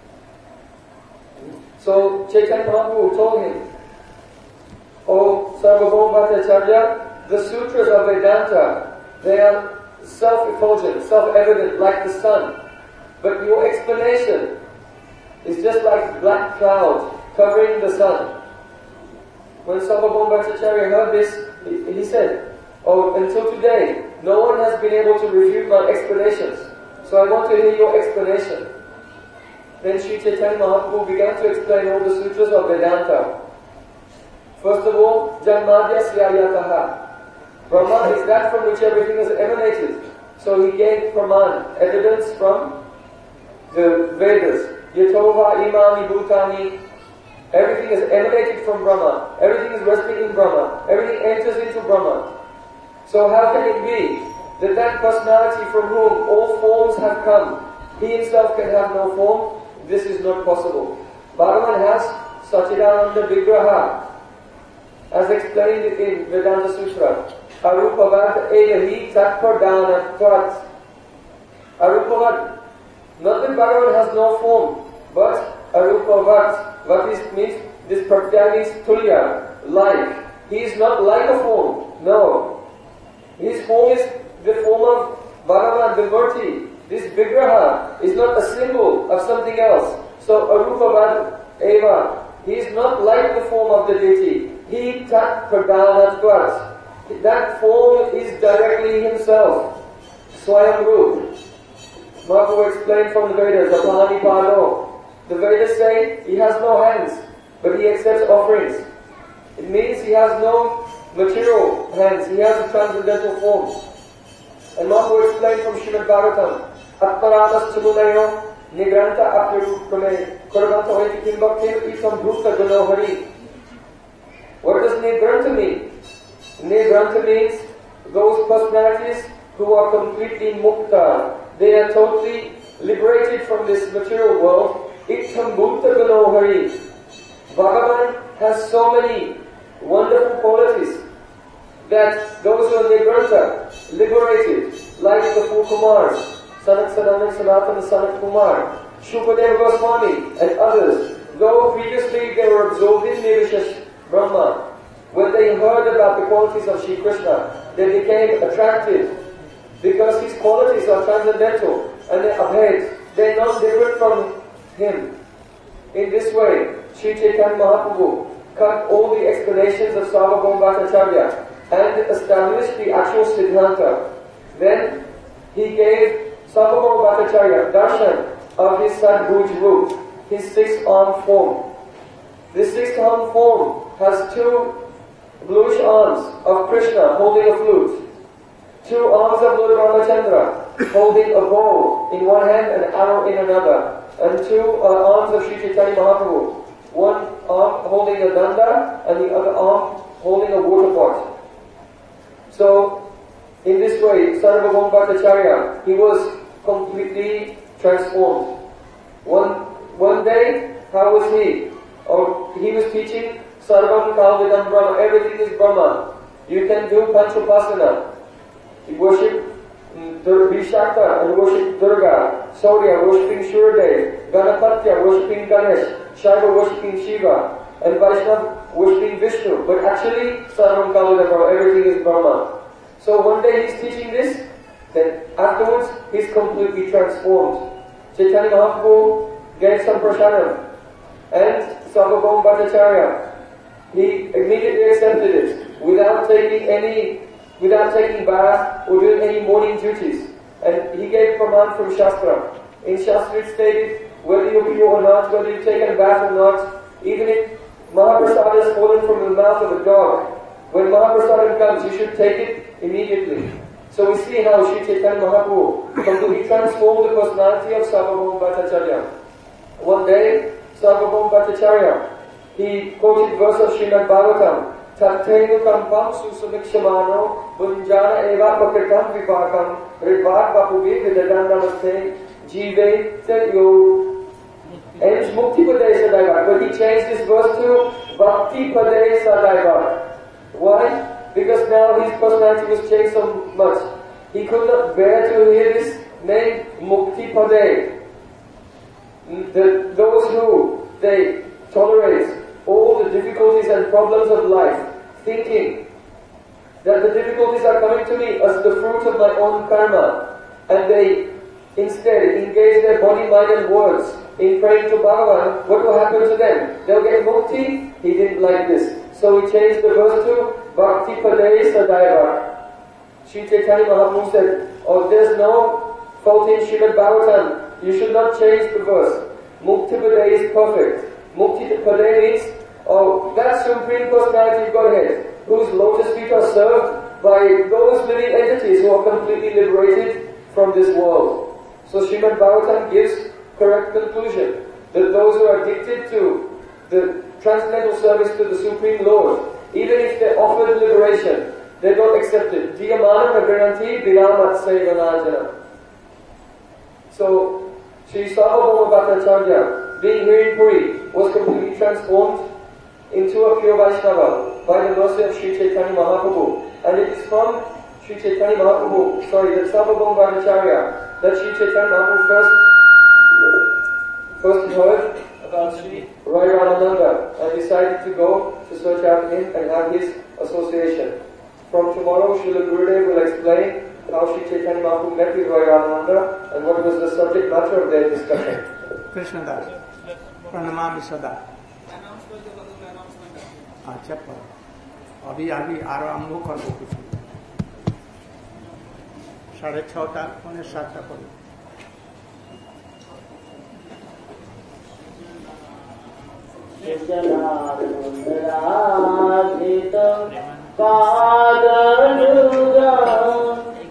Speaker 2: So Chaitanya Mahaprabhu told him, "O Sarvabhauma Bhattacharya, the sutras of Vedanta, they are self-effulgent, self-evident like the sun. But your explanation is just like black cloud covering the sun." When Sarvabhauma Bhattacharya heard this, he said, "Oh, until today, no one has been able to refute my explanations. So I want to hear your explanation." Then Sri Chaitanya Mahaprabhu began to explain all the sutras of Vedanta. First of all, Janmadhyasya Yataha. Brahma is that from which everything is emanated. So he gave Praman, evidence from the Vedas. Yatova imani bhutani. Everything is emanated from Brahma. Everything is resting in Brahma. Everything enters into Brahma. So how can it be that that personality from whom all forms have come, he himself can have no form? This is not possible. Bhagavan has Sachidananda Vigraha, as explained in Vedanta Sutra. Arupavat edahi tatpardana tvat. Arupavat, not that Bhagavan has no form, but Arupavat, what this means, this pratyag is tulya, like. He is not like a form, no. His form is the form of Bhagavan, the Murti. This Vigraha is not a symbol of something else. So Arupavat eva, he is not like the form of the deity. He tat pradhanatvat. That form is directly himself. Swayam Rup. Mahaprabhu explained from the Vedas, Apani Pado. The Vedas say he has no hands, but he accepts offerings. It means he has no material hands, he has a transcendental form. And Mahaprabhu explained from Srimad Bhagavatam, Atmaratas Chamunayo, Nigranta Apyarukrame, Kurvanta Oiti Kimbaktim Isam Bhuta Ganohari. What does Nigranta mean? Nigranta means those personalities who are completely mukta. They are totally liberated from this material world. Itam Bhuta Ganohari. Bhagavan has so many wonderful qualities that those who are Nigranta, liberated, like the four Kumars, Sanat Sanandan Sanatan Sanat Kumar, Shukadeva Goswami and others, though previously they were absorbed in Nirvishesh Brahma, when they heard about the qualities of Shri Krishna, they became attracted because his qualities are transcendental and they're abhed, they're not different from him. In this way, Sri Chaitanya Mahaprabhu cut all the explanations of Sarvabhauma Bhattacharya and established the actual Siddhanta. Then he gave Sarvabhauma Bhattacharya darshan of his Sadbhuj root, his six-armed form. This six-armed form has two bluish arms of Krishna holding a flute, two arms of Lord Ramachandra holding a bow in one hand and an arrow in another, and two arms of Sri Chaitanya Mahaprabhu, one arm holding a danda and the other arm holding a water pot. So, in this way, Sarvabhauma Bhattacharya, he was completely transformed. One day, how was he? He was teaching Sarvam Kalvidam Brahma, everything is Brahma. You can do Panchupasana. You worship Vishakha and worship Durga, Surya worshipping Suryadev, Ganapatya worshipping Ganesh, Shaiva worshipping Shiva, and Vaishnava worshipping Vishnu. But actually, Sarvam Kalvidam Brahma, everything is Brahma. So one day he's teaching this, then afterwards he's completely transformed. Chaitanya Mahaprabhu gave some prasadam, and Sarvabhauma Bhattacharya, he immediately accepted it without taking bath or doing any morning duties. And he gave praman from Shastra. In Shastra it stated, whether you pure or not, whether you've taken a bath or not, even if Mahaprasad has fallen from the mouth of a dog, when Mahaprasad comes, you should take it immediately. So we see how Sri Chaitanya Mahaprabhu completely transformed the personality of Sarvabhauma Bhattacharya. One day, Sarvabhauma Bhattacharya, he quoted verse of Srimad Bhagavatam, Tattenu kampam susamikshamano bunjana eva pakritam vipakam ridvat vapuvi vidadandamaste jive yo. Ends mukti padaya sadaiva. But he changed this verse to bhakti padaya sadaiva. Why? Because now his personality was changed so much. He could not bear to hear this name Mukti Padaya. Those who they tolerate all the difficulties and problems of life, thinking that the difficulties are coming to me as the fruit of my own karma, and they instead engage their body, mind and words in praying to Bhagavan, what will happen to them? They'll get mukti. He didn't like this. So he changed the verse to Bhakti Padaya Sadaiva. Sri Chaitanya Mahaprabhu said, there's no fault in Srimad Bhagavatam. You should not change the verse. Mukti Padaya is perfect. Mukti Padaya means, that Supreme Personality of Godhead, whose lotus feet are served by those living entities who are completely liberated from this world. So Srimad Bhagavatam gives correct conclusion that those who are addicted to the transcendental service to the Supreme Lord, even if they're offered liberation, they don't accept it. Diyamanam agrananti viramat sevanajana. So, Sri Sarvabhauma Bhattacharya, being here in Puri, was completely transformed into a pure Vaishnava by the mercy of Sri Chaitanya Mahaprabhu. And it is from Sri Chaitanya Mahaprabhu, that Sarvabhauma Bhattacharya, that Sri Chaitanya Mahaprabhu first heard about Sri Rai Ramananda and decided to go to search out him and have his association. From tomorrow, Srila Gurudev will explain how Sri Chaitanya Mahaprabhu met with Rai Ramananda and what was the subject matter of their discussion.
Speaker 1: Krishnadas, pranamami sada. अच्छा पर अभी आरंभ कर दो कुछ 6:30 पौने 7 पर
Speaker 4: पादनुगा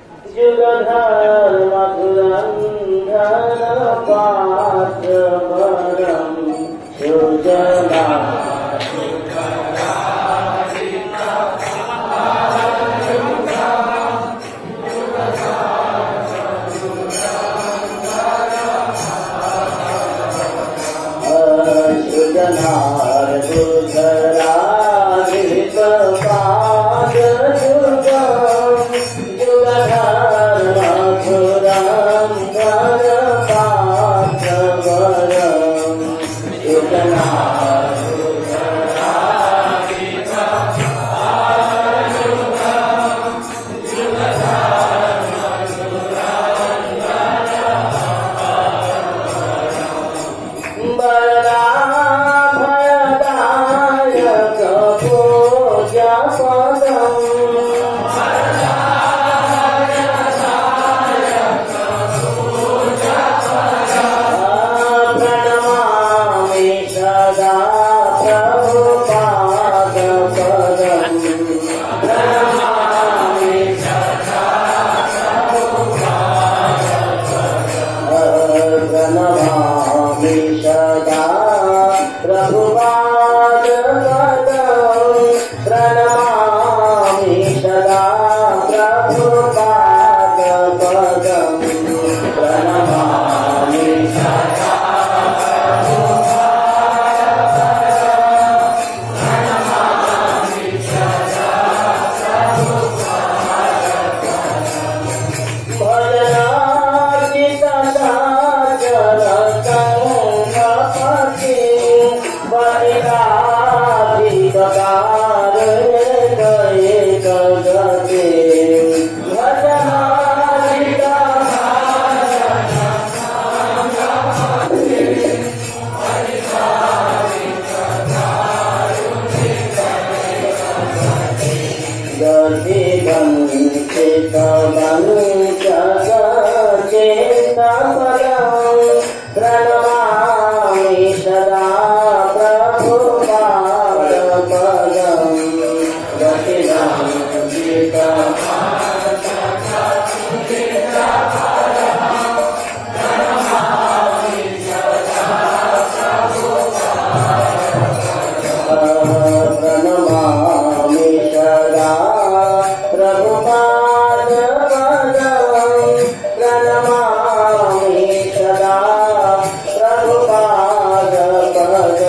Speaker 4: प्रणमामि सदा प्रभुपाद पदम्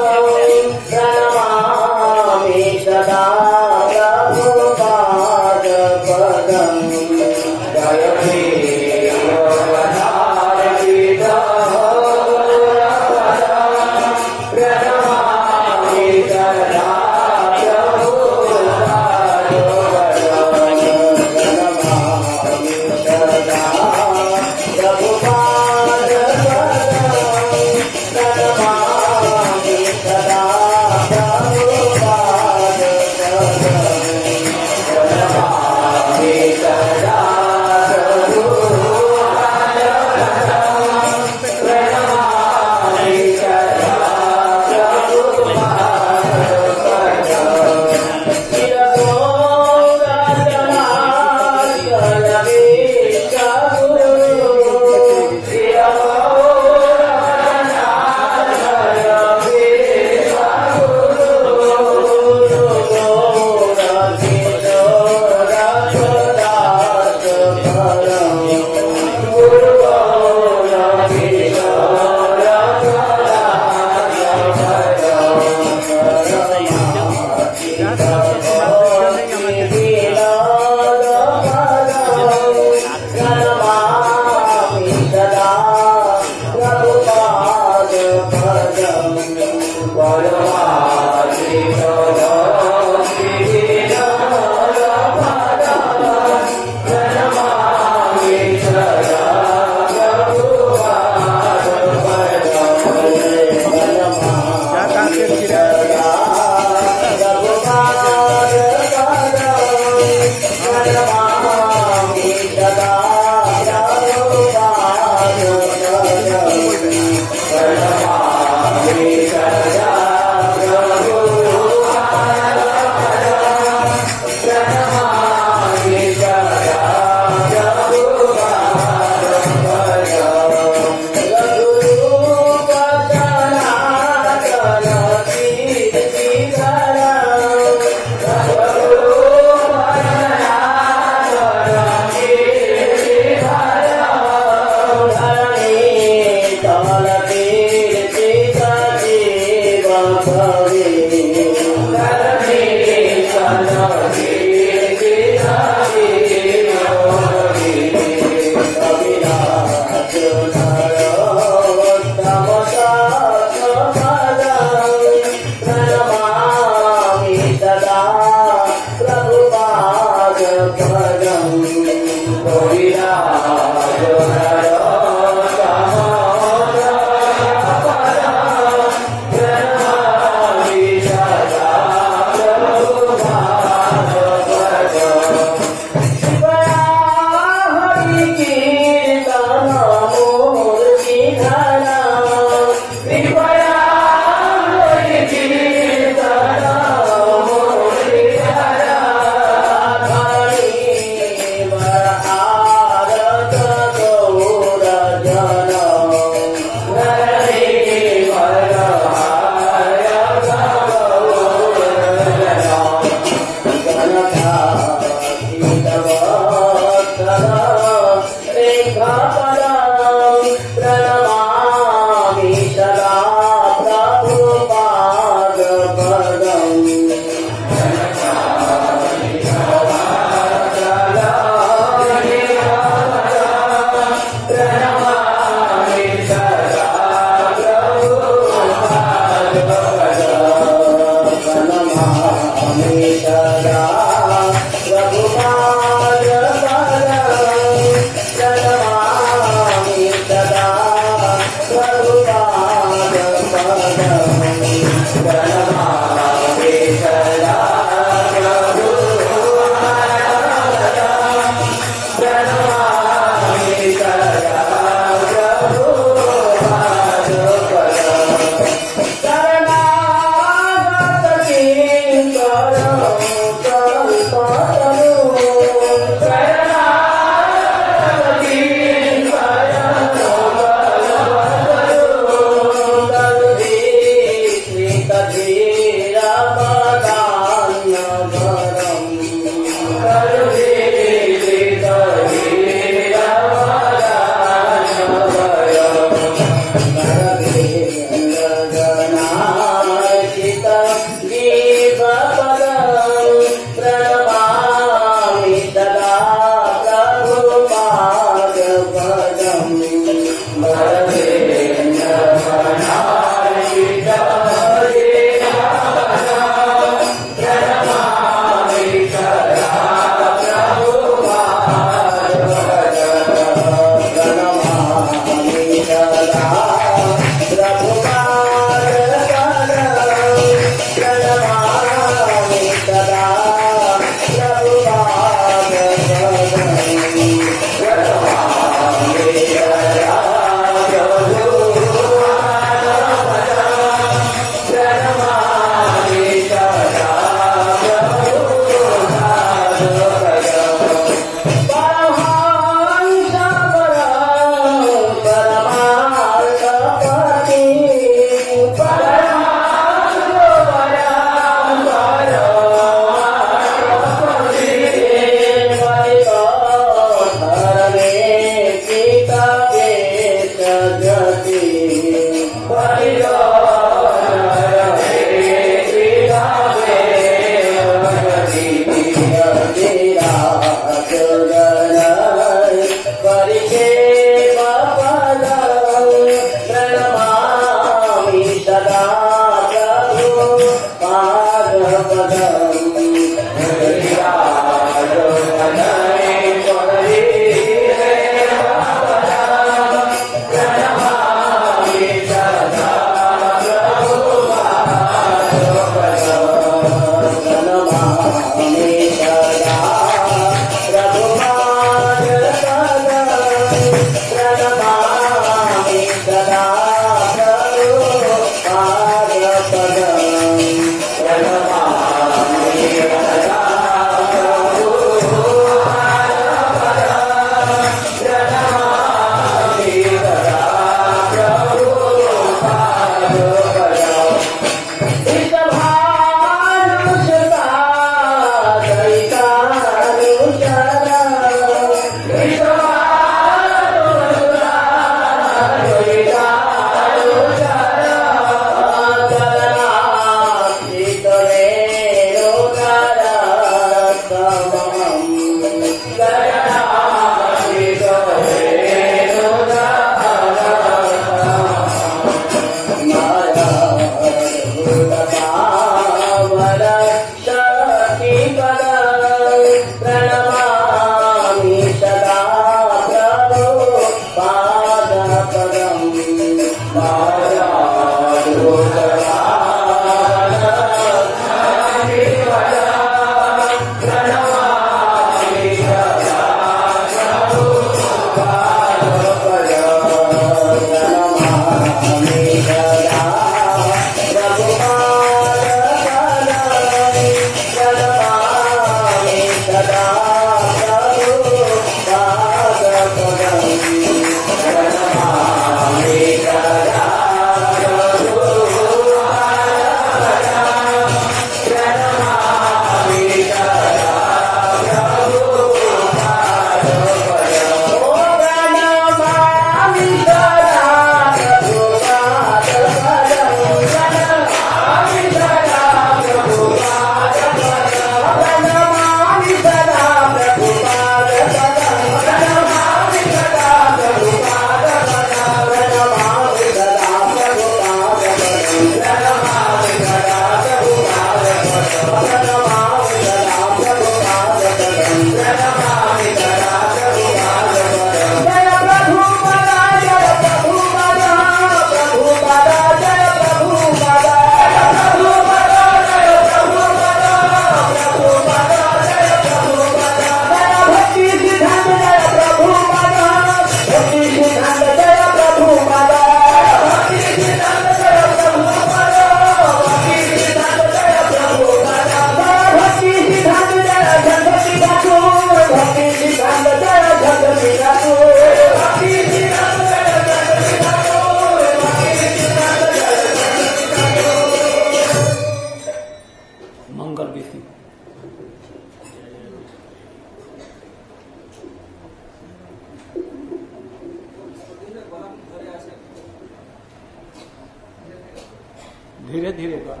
Speaker 1: धीरे धीरे कर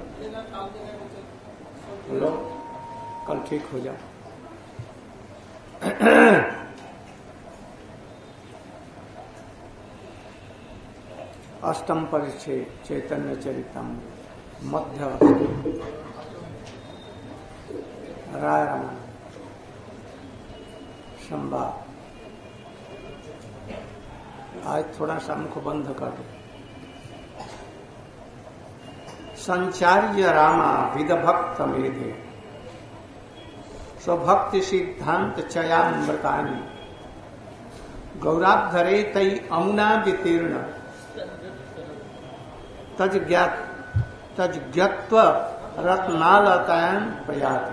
Speaker 1: लो, कल ठीक हो जाए। अष्टम परिच्छेद चैतन्य चरितमृत मध्य राय रमन संवाद। आज थोड़ा सा मुख बंद कर दो। संचार्य रामा विद भक्त मेधे स्वभक्ति सिद्धांत चयामृतानि गौराधरे तई अमुना वितीर्ण तज्ञत्व रत्नालतायन प्रयाति।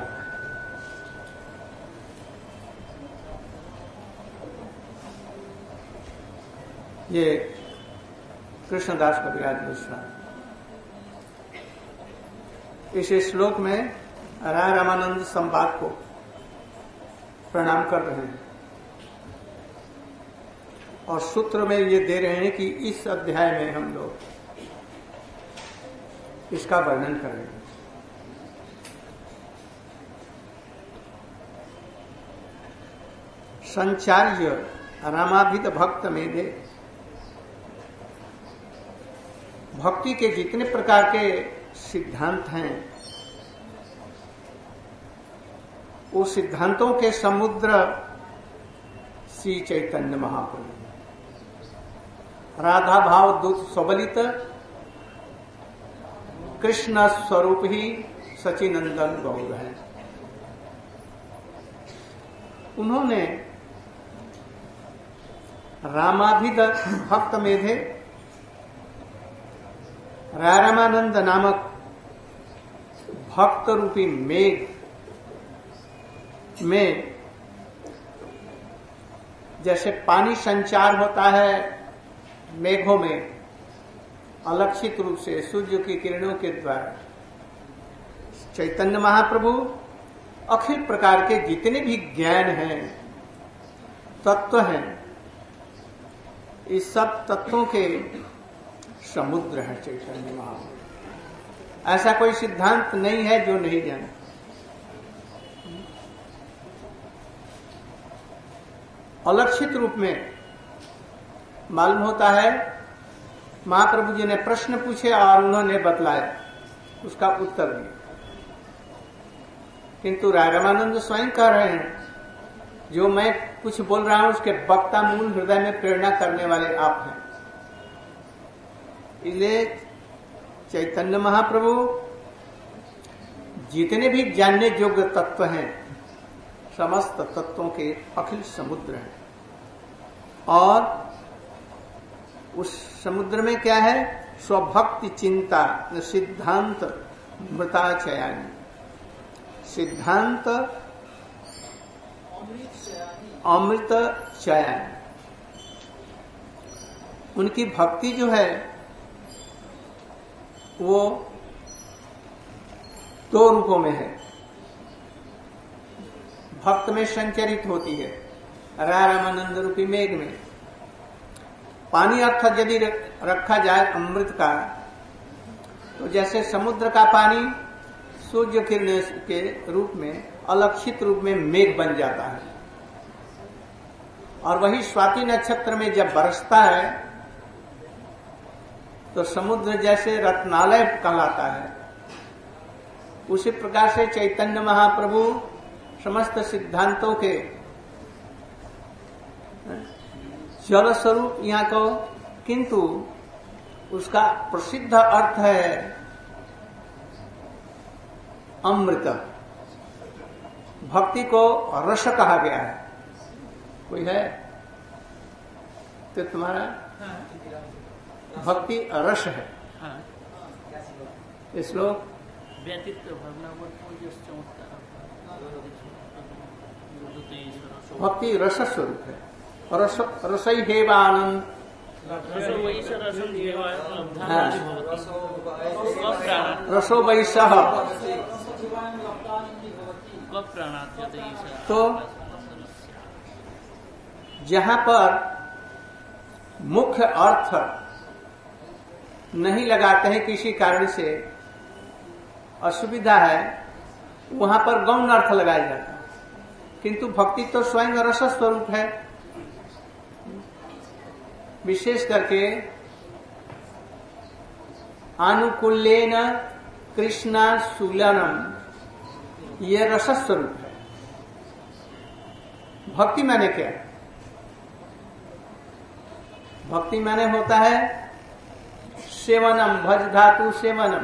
Speaker 1: ये कृष्णदास कविराज मिश्रा इस श्लोक में राय रामानंद संवाद को प्रणाम कर रहे हैं और सूत्र में ये दे रहे हैं कि इस अध्याय में हम लोग इसका वर्णन करेंगे। संचार्य रामाभित भक्त मेधे, भक्ति के जितने प्रकार के सिद्धांत हैं वो सिद्धांतों के समुद्र श्री चैतन्य महाप्रभु, राधा भाव दूत सबलित कृष्ण स्वरूप ही सचिनंदन गौर है। उन्होंने रामाभिद भक्त मेधे राय रामानंद नामक भक्त रूपी मेघ में जैसे पानी संचार होता है मेघों में अलक्षित रूप से सूर्य की किरणों के द्वारा, चैतन्य महाप्रभु अखिल प्रकार के जितने भी ज्ञान हैं, तत्व हैं, इस सब तत्वों के समुद्र है चैतन्य महाप्रभु। ऐसा कोई सिद्धांत नहीं है जो नहीं जाने। अलक्षित रूप में मालूम होता है महाप्रभु जी ने प्रश्न पूछे और उन्होंने बतलाया, उसका उत्तर दिया। किंतु राय रामानंद स्वयं कह रहे हैं जो मैं कुछ बोल रहा हूं उसके वक्ता मूल हृदय में प्रेरणा करने वाले आप हैं। इसलिए चैतन्य महाप्रभु जितने भी जानने योग्य तत्व हैं समस्त तत्वों के अखिल समुद्र हैं और उस समुद्र में क्या है? स्वभक्ति चिंता सिद्धांत मृताचयानी, सिद्धांत अमृत चयानी। उनकी भक्ति जो है वो दो रूपों में है। भक्त में संचरित होती है राय रामानंद रूपी मेघ में। पानी अर्थात यदि रखा जाए अमृत का, तो जैसे समुद्र का पानी सूर्य किरण के रूप में अलक्षित रूप में मेघ बन जाता है और वही स्वाति नक्षत्र में जब बरसता है तो समुद्र जैसे रत्नालय कहलाता है। उसी प्रकार से चैतन्य महाप्रभु समस्त सिद्धांतों के जल स्वरूप यहाँ को, किंतु उसका प्रसिद्ध अर्थ है अमृत। भक्ति को रस कहा गया है। कोई है तो तुम्हारा भक्ति रस है। श्लोक भक्ति रस स्वरूप है। रसई हेवानंद रसो वैसह। तो जहां पर मुख्य अर्थ नहीं लगाते हैं, किसी कारण से असुविधा है, वहां पर गौण अर्थ लगाया जाता है। किंतु भक्ति तो स्वयं रस स्वरूप है। विशेष करके अनुकूलेन कृष्णा सुलनम, ये रसस्वरूप है। भक्ति माने क्या? भक्ति माने होता है सेवनम, भज धातु सेवनम,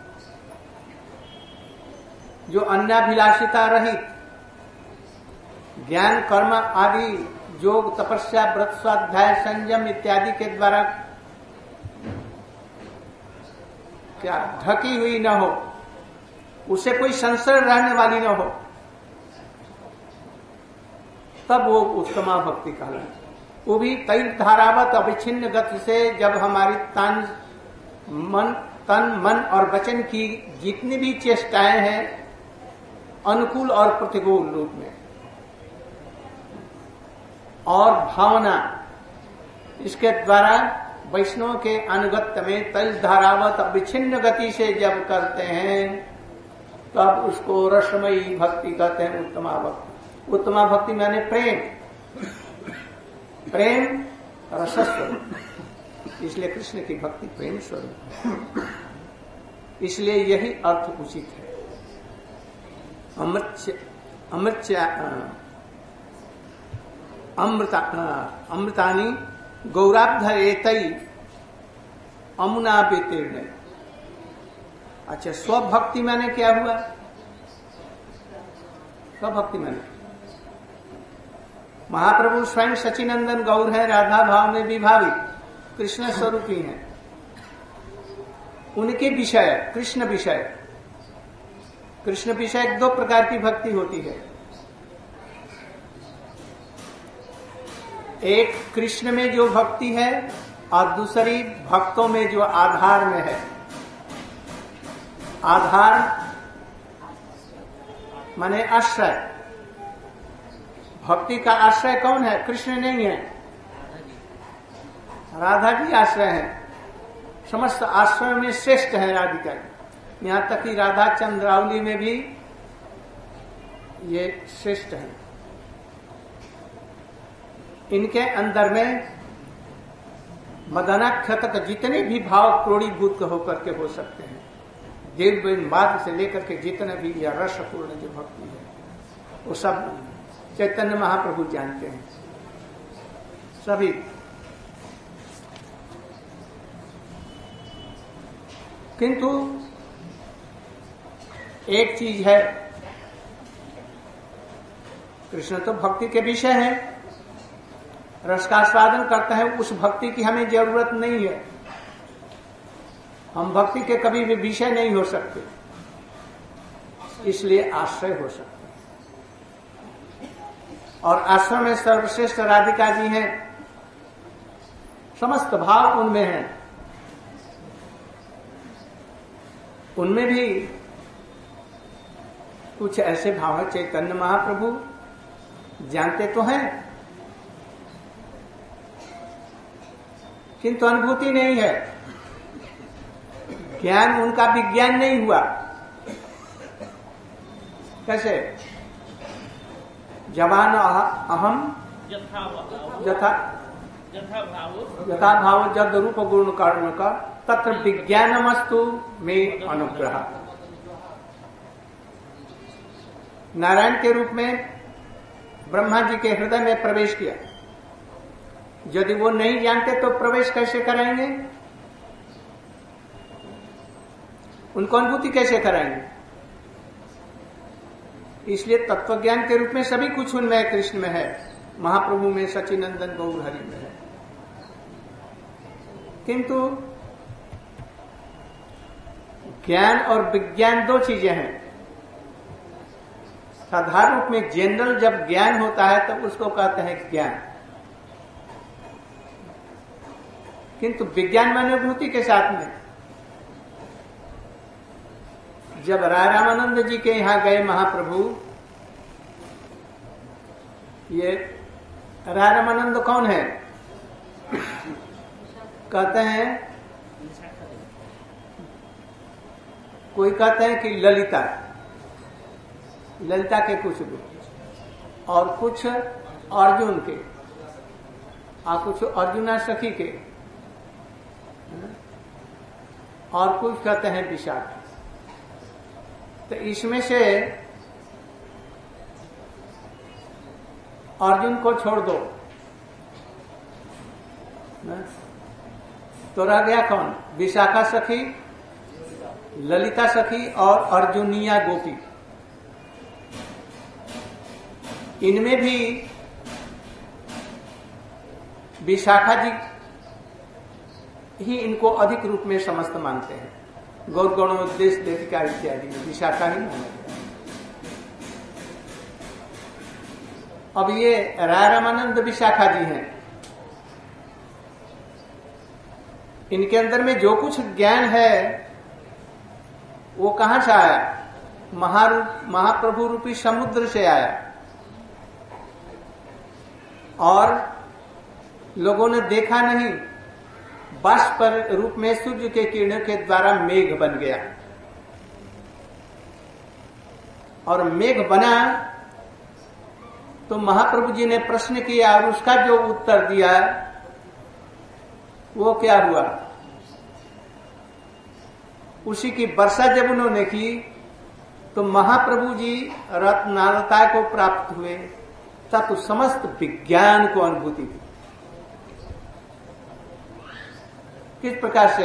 Speaker 1: जो अन्याभिलाषिता रहित ज्ञान कर्म आदि योग तपस्या व्रत स्वाध्याय संयम इत्यादि के द्वारा क्या ढकी हुई न हो, उसे कोई संशय रहने वाली न हो, तब वो उत्तमा भक्ति कहलाती। वो भी तैल धारावत अविच्छिन्न गति से जब हमारी तन मन और वचन की जितनी भी चेष्टाएं हैं अनुकूल और प्रतिकूल रूप में, और भावना, इसके द्वारा वैष्णव के अनुगत्य में तैल धारावत अविच्छिन्न गति से जब करते हैं तब उसको रसमयी भक्ति कहते हैं, उत्तमा भक्ति। उत्तमा भक्ति माने प्रेम, प्रेम रसस्वरूप, इसलिए कृष्ण की भक्ति प्रेम स्वरूप है। इसलिए यही अर्थ उचित है। अमृतानी गौराब्धरेतई अमुना बेतीर्ण। अच्छा, स्वभक्ति माने क्या हुआ? स्वभक्ति माने महाप्रभु स्वयं सचिनंदन गौर है, राधा भाव में विभावित कृष्ण स्वरूपी हैं। उनके विषय कृष्ण विषय, कृष्ण विषय दो प्रकार की भक्ति होती है। एक कृष्ण में जो भक्ति है और दूसरी भक्तों में जो आधार में है। आधार माने आश्रय। भक्ति का आश्रय कौन है? कृष्ण नहीं है, राधा जी आश्रय है। समस्त आश्रय में श्रेष्ठ है राधिका जी। यहां तक कि राधा चंद्रावली में भी ये श्रेष्ठ है। इनके अंदर में मदनाख्य तक जितने भी भाव क्रोड़ीभूत होकर के हो सकते हैं, देव बेन मार्ग से लेकर के जितने भी यह रसपूर्ण जो भक्ति है वो सब चैतन्य महाप्रभु जानते हैं सभी। किंतु एक चीज है, कृष्ण तो भक्ति के विषय है, रस का आस्वादन करते हैं, उस भक्ति की हमें जरूरत नहीं है। हम भक्ति के कभी भी विषय नहीं हो सकते, इसलिए आश्रय हो सकते हैं। और आश्रय में सर्वश्रेष्ठ राधिका जी हैं, समस्त भाव उनमें हैं। उनमें भी कुछ ऐसे भाव है, चैतन्य महाप्रभु जानते तो हैं किंतु अनुभूति नहीं है, ज्ञान उनका विज्ञान नहीं हुआ। कैसे? जवान अहम यथा भाव जद रूप गुण कर्म का तत्र विज्ञानमस्तु में अनुग्रह। नारायण के रूप में ब्रह्मा जी के हृदय में प्रवेश किया। यदि वो नहीं जानते तो प्रवेश कैसे कराएंगे? उनको अनुभूति कैसे कराएंगे? इसलिए तत्वज्ञान के रूप में सभी कुछ उनमें कृष्ण में है, महाप्रभु में, सचिनंदन गौर हरि में है। किंतु ज्ञान और विज्ञान दो चीजें हैं। साधारण रूप में जनरल जब ज्ञान होता है तब उसको कहते हैं ज्ञान, किंतु विज्ञान माने अनुभूति के साथ में। जब राय रामानंद जी के यहां गए महाप्रभु, ये राय रामानंद कौन है? कहते हैं, कोई कहते हैं कि ललिता, ललिता के कुछ रूप, और कुछ अर्जुन के, और कुछ अर्जुना सखी के। और कुछ कहते हैं विशाखा। तो इसमें से अर्जुन को छोड़ दो ना? तो रह गया कौन? विशाखा सखी, ललिता सखी और अर्जुनिया गोपी। इनमें भी विशाखा जी ही इनको अधिक रूप में समस्त मानते हैं। गौर गणोद्देश देविका इत्यादि में विशाखा ही माना गया। अब ये राय रामानंद विशाखा जी हैं। इनके अंदर में जो कुछ ज्ञान है वो कहां से आया? महाप्रभु रूपी समुद्र से आया। और लोगों ने देखा नहीं, बाष्प पर रूप में सूर्य के किरणों के द्वारा मेघ बन गया। और मेघ बना तो महाप्रभु जी ने प्रश्न किया और उसका जो उत्तर दिया वो क्या हुआ? उसी की वर्षा जब उन्होंने की तो महाप्रभु जी रत्नालता को प्राप्त हुए, तब तो समस्त विज्ञान को अनुभूति थी। किस प्रकार से?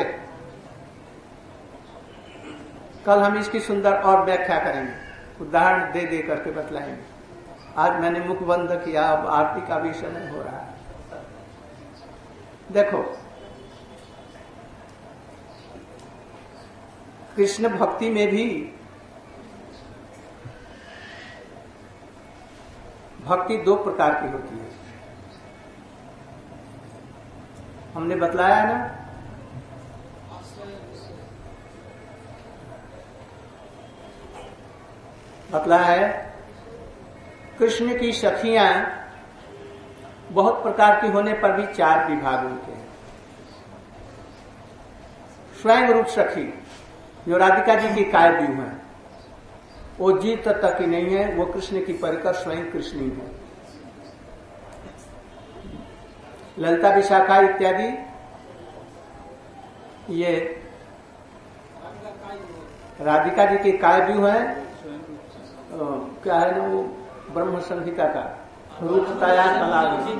Speaker 1: कल हम इसकी सुंदर और व्याख्या करेंगे, उदाहरण दे दे करके बतलाएंगे। आज मैंने मुख बंद किया, अब आरती का भी समय हो रहा है। देखो, कृष्ण भक्ति में भी भक्ति दो प्रकार की होती है। हमने बतलाया ना, बतलाया है कृष्ण की सखियां बहुत प्रकार की होने पर भी 4 विभाग उनके हैं। स्वयं रूप सखी जो राधिका जी की काव्य है, वो जीव तत्व की नहीं है, वो कृष्ण की परिकर स्वयं कृष्ण ही है। ललिता विशाखा इत्यादि ये राधिका जी की काव्य है। क्या है ना वो ब्रह्म संहिता का रूपताया कला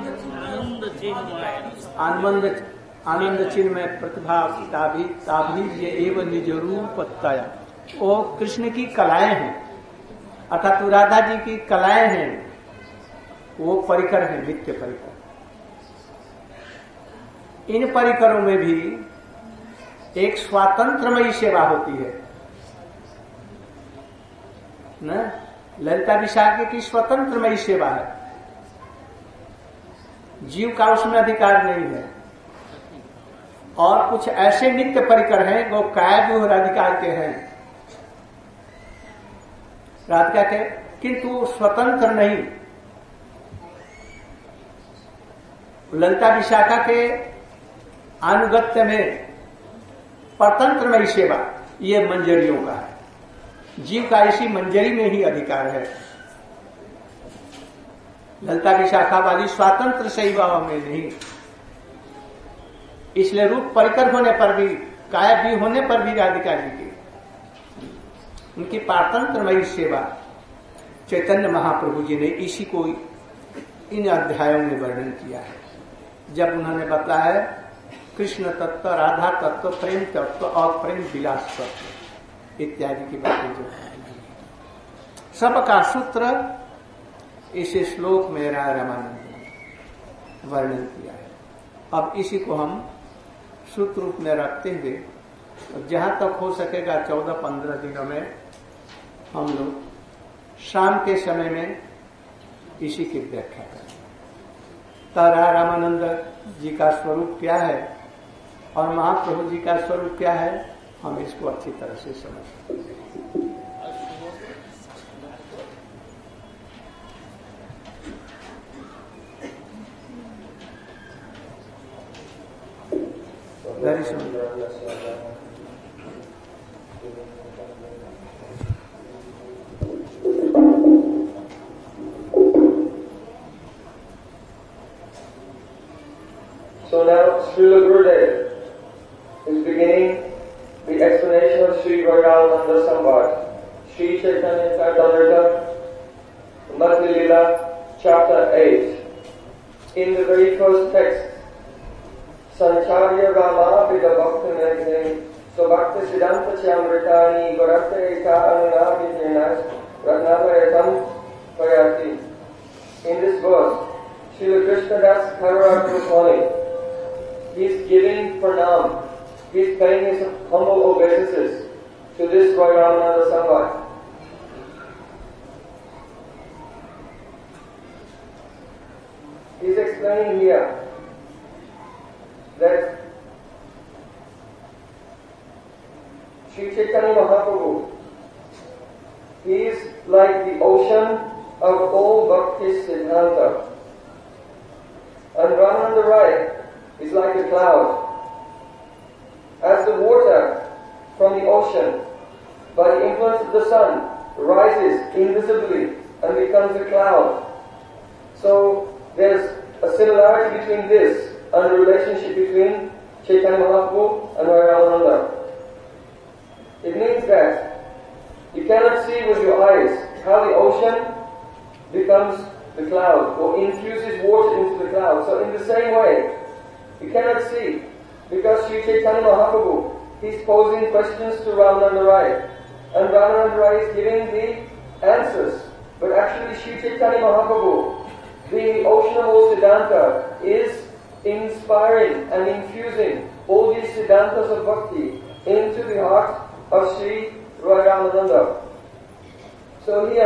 Speaker 1: आनंद चिन्ह में प्रतिभा ताभी ये एवं निज रूपताया, वो कृष्ण की कलाएं हैं, अर्थात राधा जी की कलाएं हैं, वो परिकर है, नित्य परिकर। इन परिकरों में भी एक स्वातंत्रमयी सेवा होती है ना। ललिता विशाखा की स्वतंत्रमयी सेवा है, जीव का उसमें अधिकार नहीं है। और कुछ ऐसे नित्य परिकर हैं वो काव्य राधिका के हैं, राधिका के, किंतु स्वतंत्र नहीं। ललिता विशाखा के अनुगत्य में परतंत्रमयी सेवा ये मंजरियों का है। जीव का इसी मंजरी में ही अधिकार है। ललिता विशाखा वाली स्वातंत्र सेवा में नहीं। इसलिए रूप परिकर होने पर भी, काया भी होने पर भी राधिका जी की उनकी पारतंत्रमयी सेवा चैतन्य महाप्रभु जी ने इसी को इन अध्यायों में वर्णन किया है। जब उन्होंने बताया है कृष्ण तत्व, राधा तत्व, प्रेम तत्व और प्रेम विलास तत्व इत्यादि की बातें जो है, सबका सूत्र इस श्लोक में राय रामानंद ने वर्णन किया है। अब इसी को हम सूत्र रूप में रखते हुए जहां तक हो सकेगा 14-15 दिनों में हम लोग शाम के समय में इसी की व्याख्या करेंगे। तो राय रामानंद जी का स्वरूप क्या है और महाप्रभु जी का स्वरूप क्या है, हम इसको अच्छी तरह से समझ सकते हैं। Very soon.
Speaker 2: So now Srila Gurudev is beginning the Ramananda Samvad, Sri Chaitanya Charitamrita, Madhya Lila, chapter 8. In the very first text, Sancharya Rama Vida Bhakta Meghne, Sobhakta Siddhanta Chamritani, Bharata Eka Anunagityanas, Ratnavayatam Payati. In this verse, Srila Krishnadas Thakur Goswami, he is giving pranam, he is paying his humble obeisances to this Roy Ramananda Samvad. He is explaining here that Sri Chaitanya Mahaprabhu, he is like the ocean of all Bhakti Siddhanta. And Ramananda Rai is like a cloud. As the water from the ocean, by the influence of the sun, rises invisibly and becomes a cloud. So there's a similarity between this and the relationship between Chaitanya Mahaprabhu and Ramananda. It means that you cannot see with your eyes how the ocean becomes the cloud or infuses water into the cloud. So in the same way, you cannot see because Sri Chaitanya Mahaprabhu, he's posing questions to Ramananda Rai and Ramananda Rai is giving the answers. But actually Sri Chaitanya Mahaprabhu, being the ocean of all Siddhanta, is inspiring and infusing all these Siddhantas of Bhakti into the heart of Sri Roy Ramananda. So here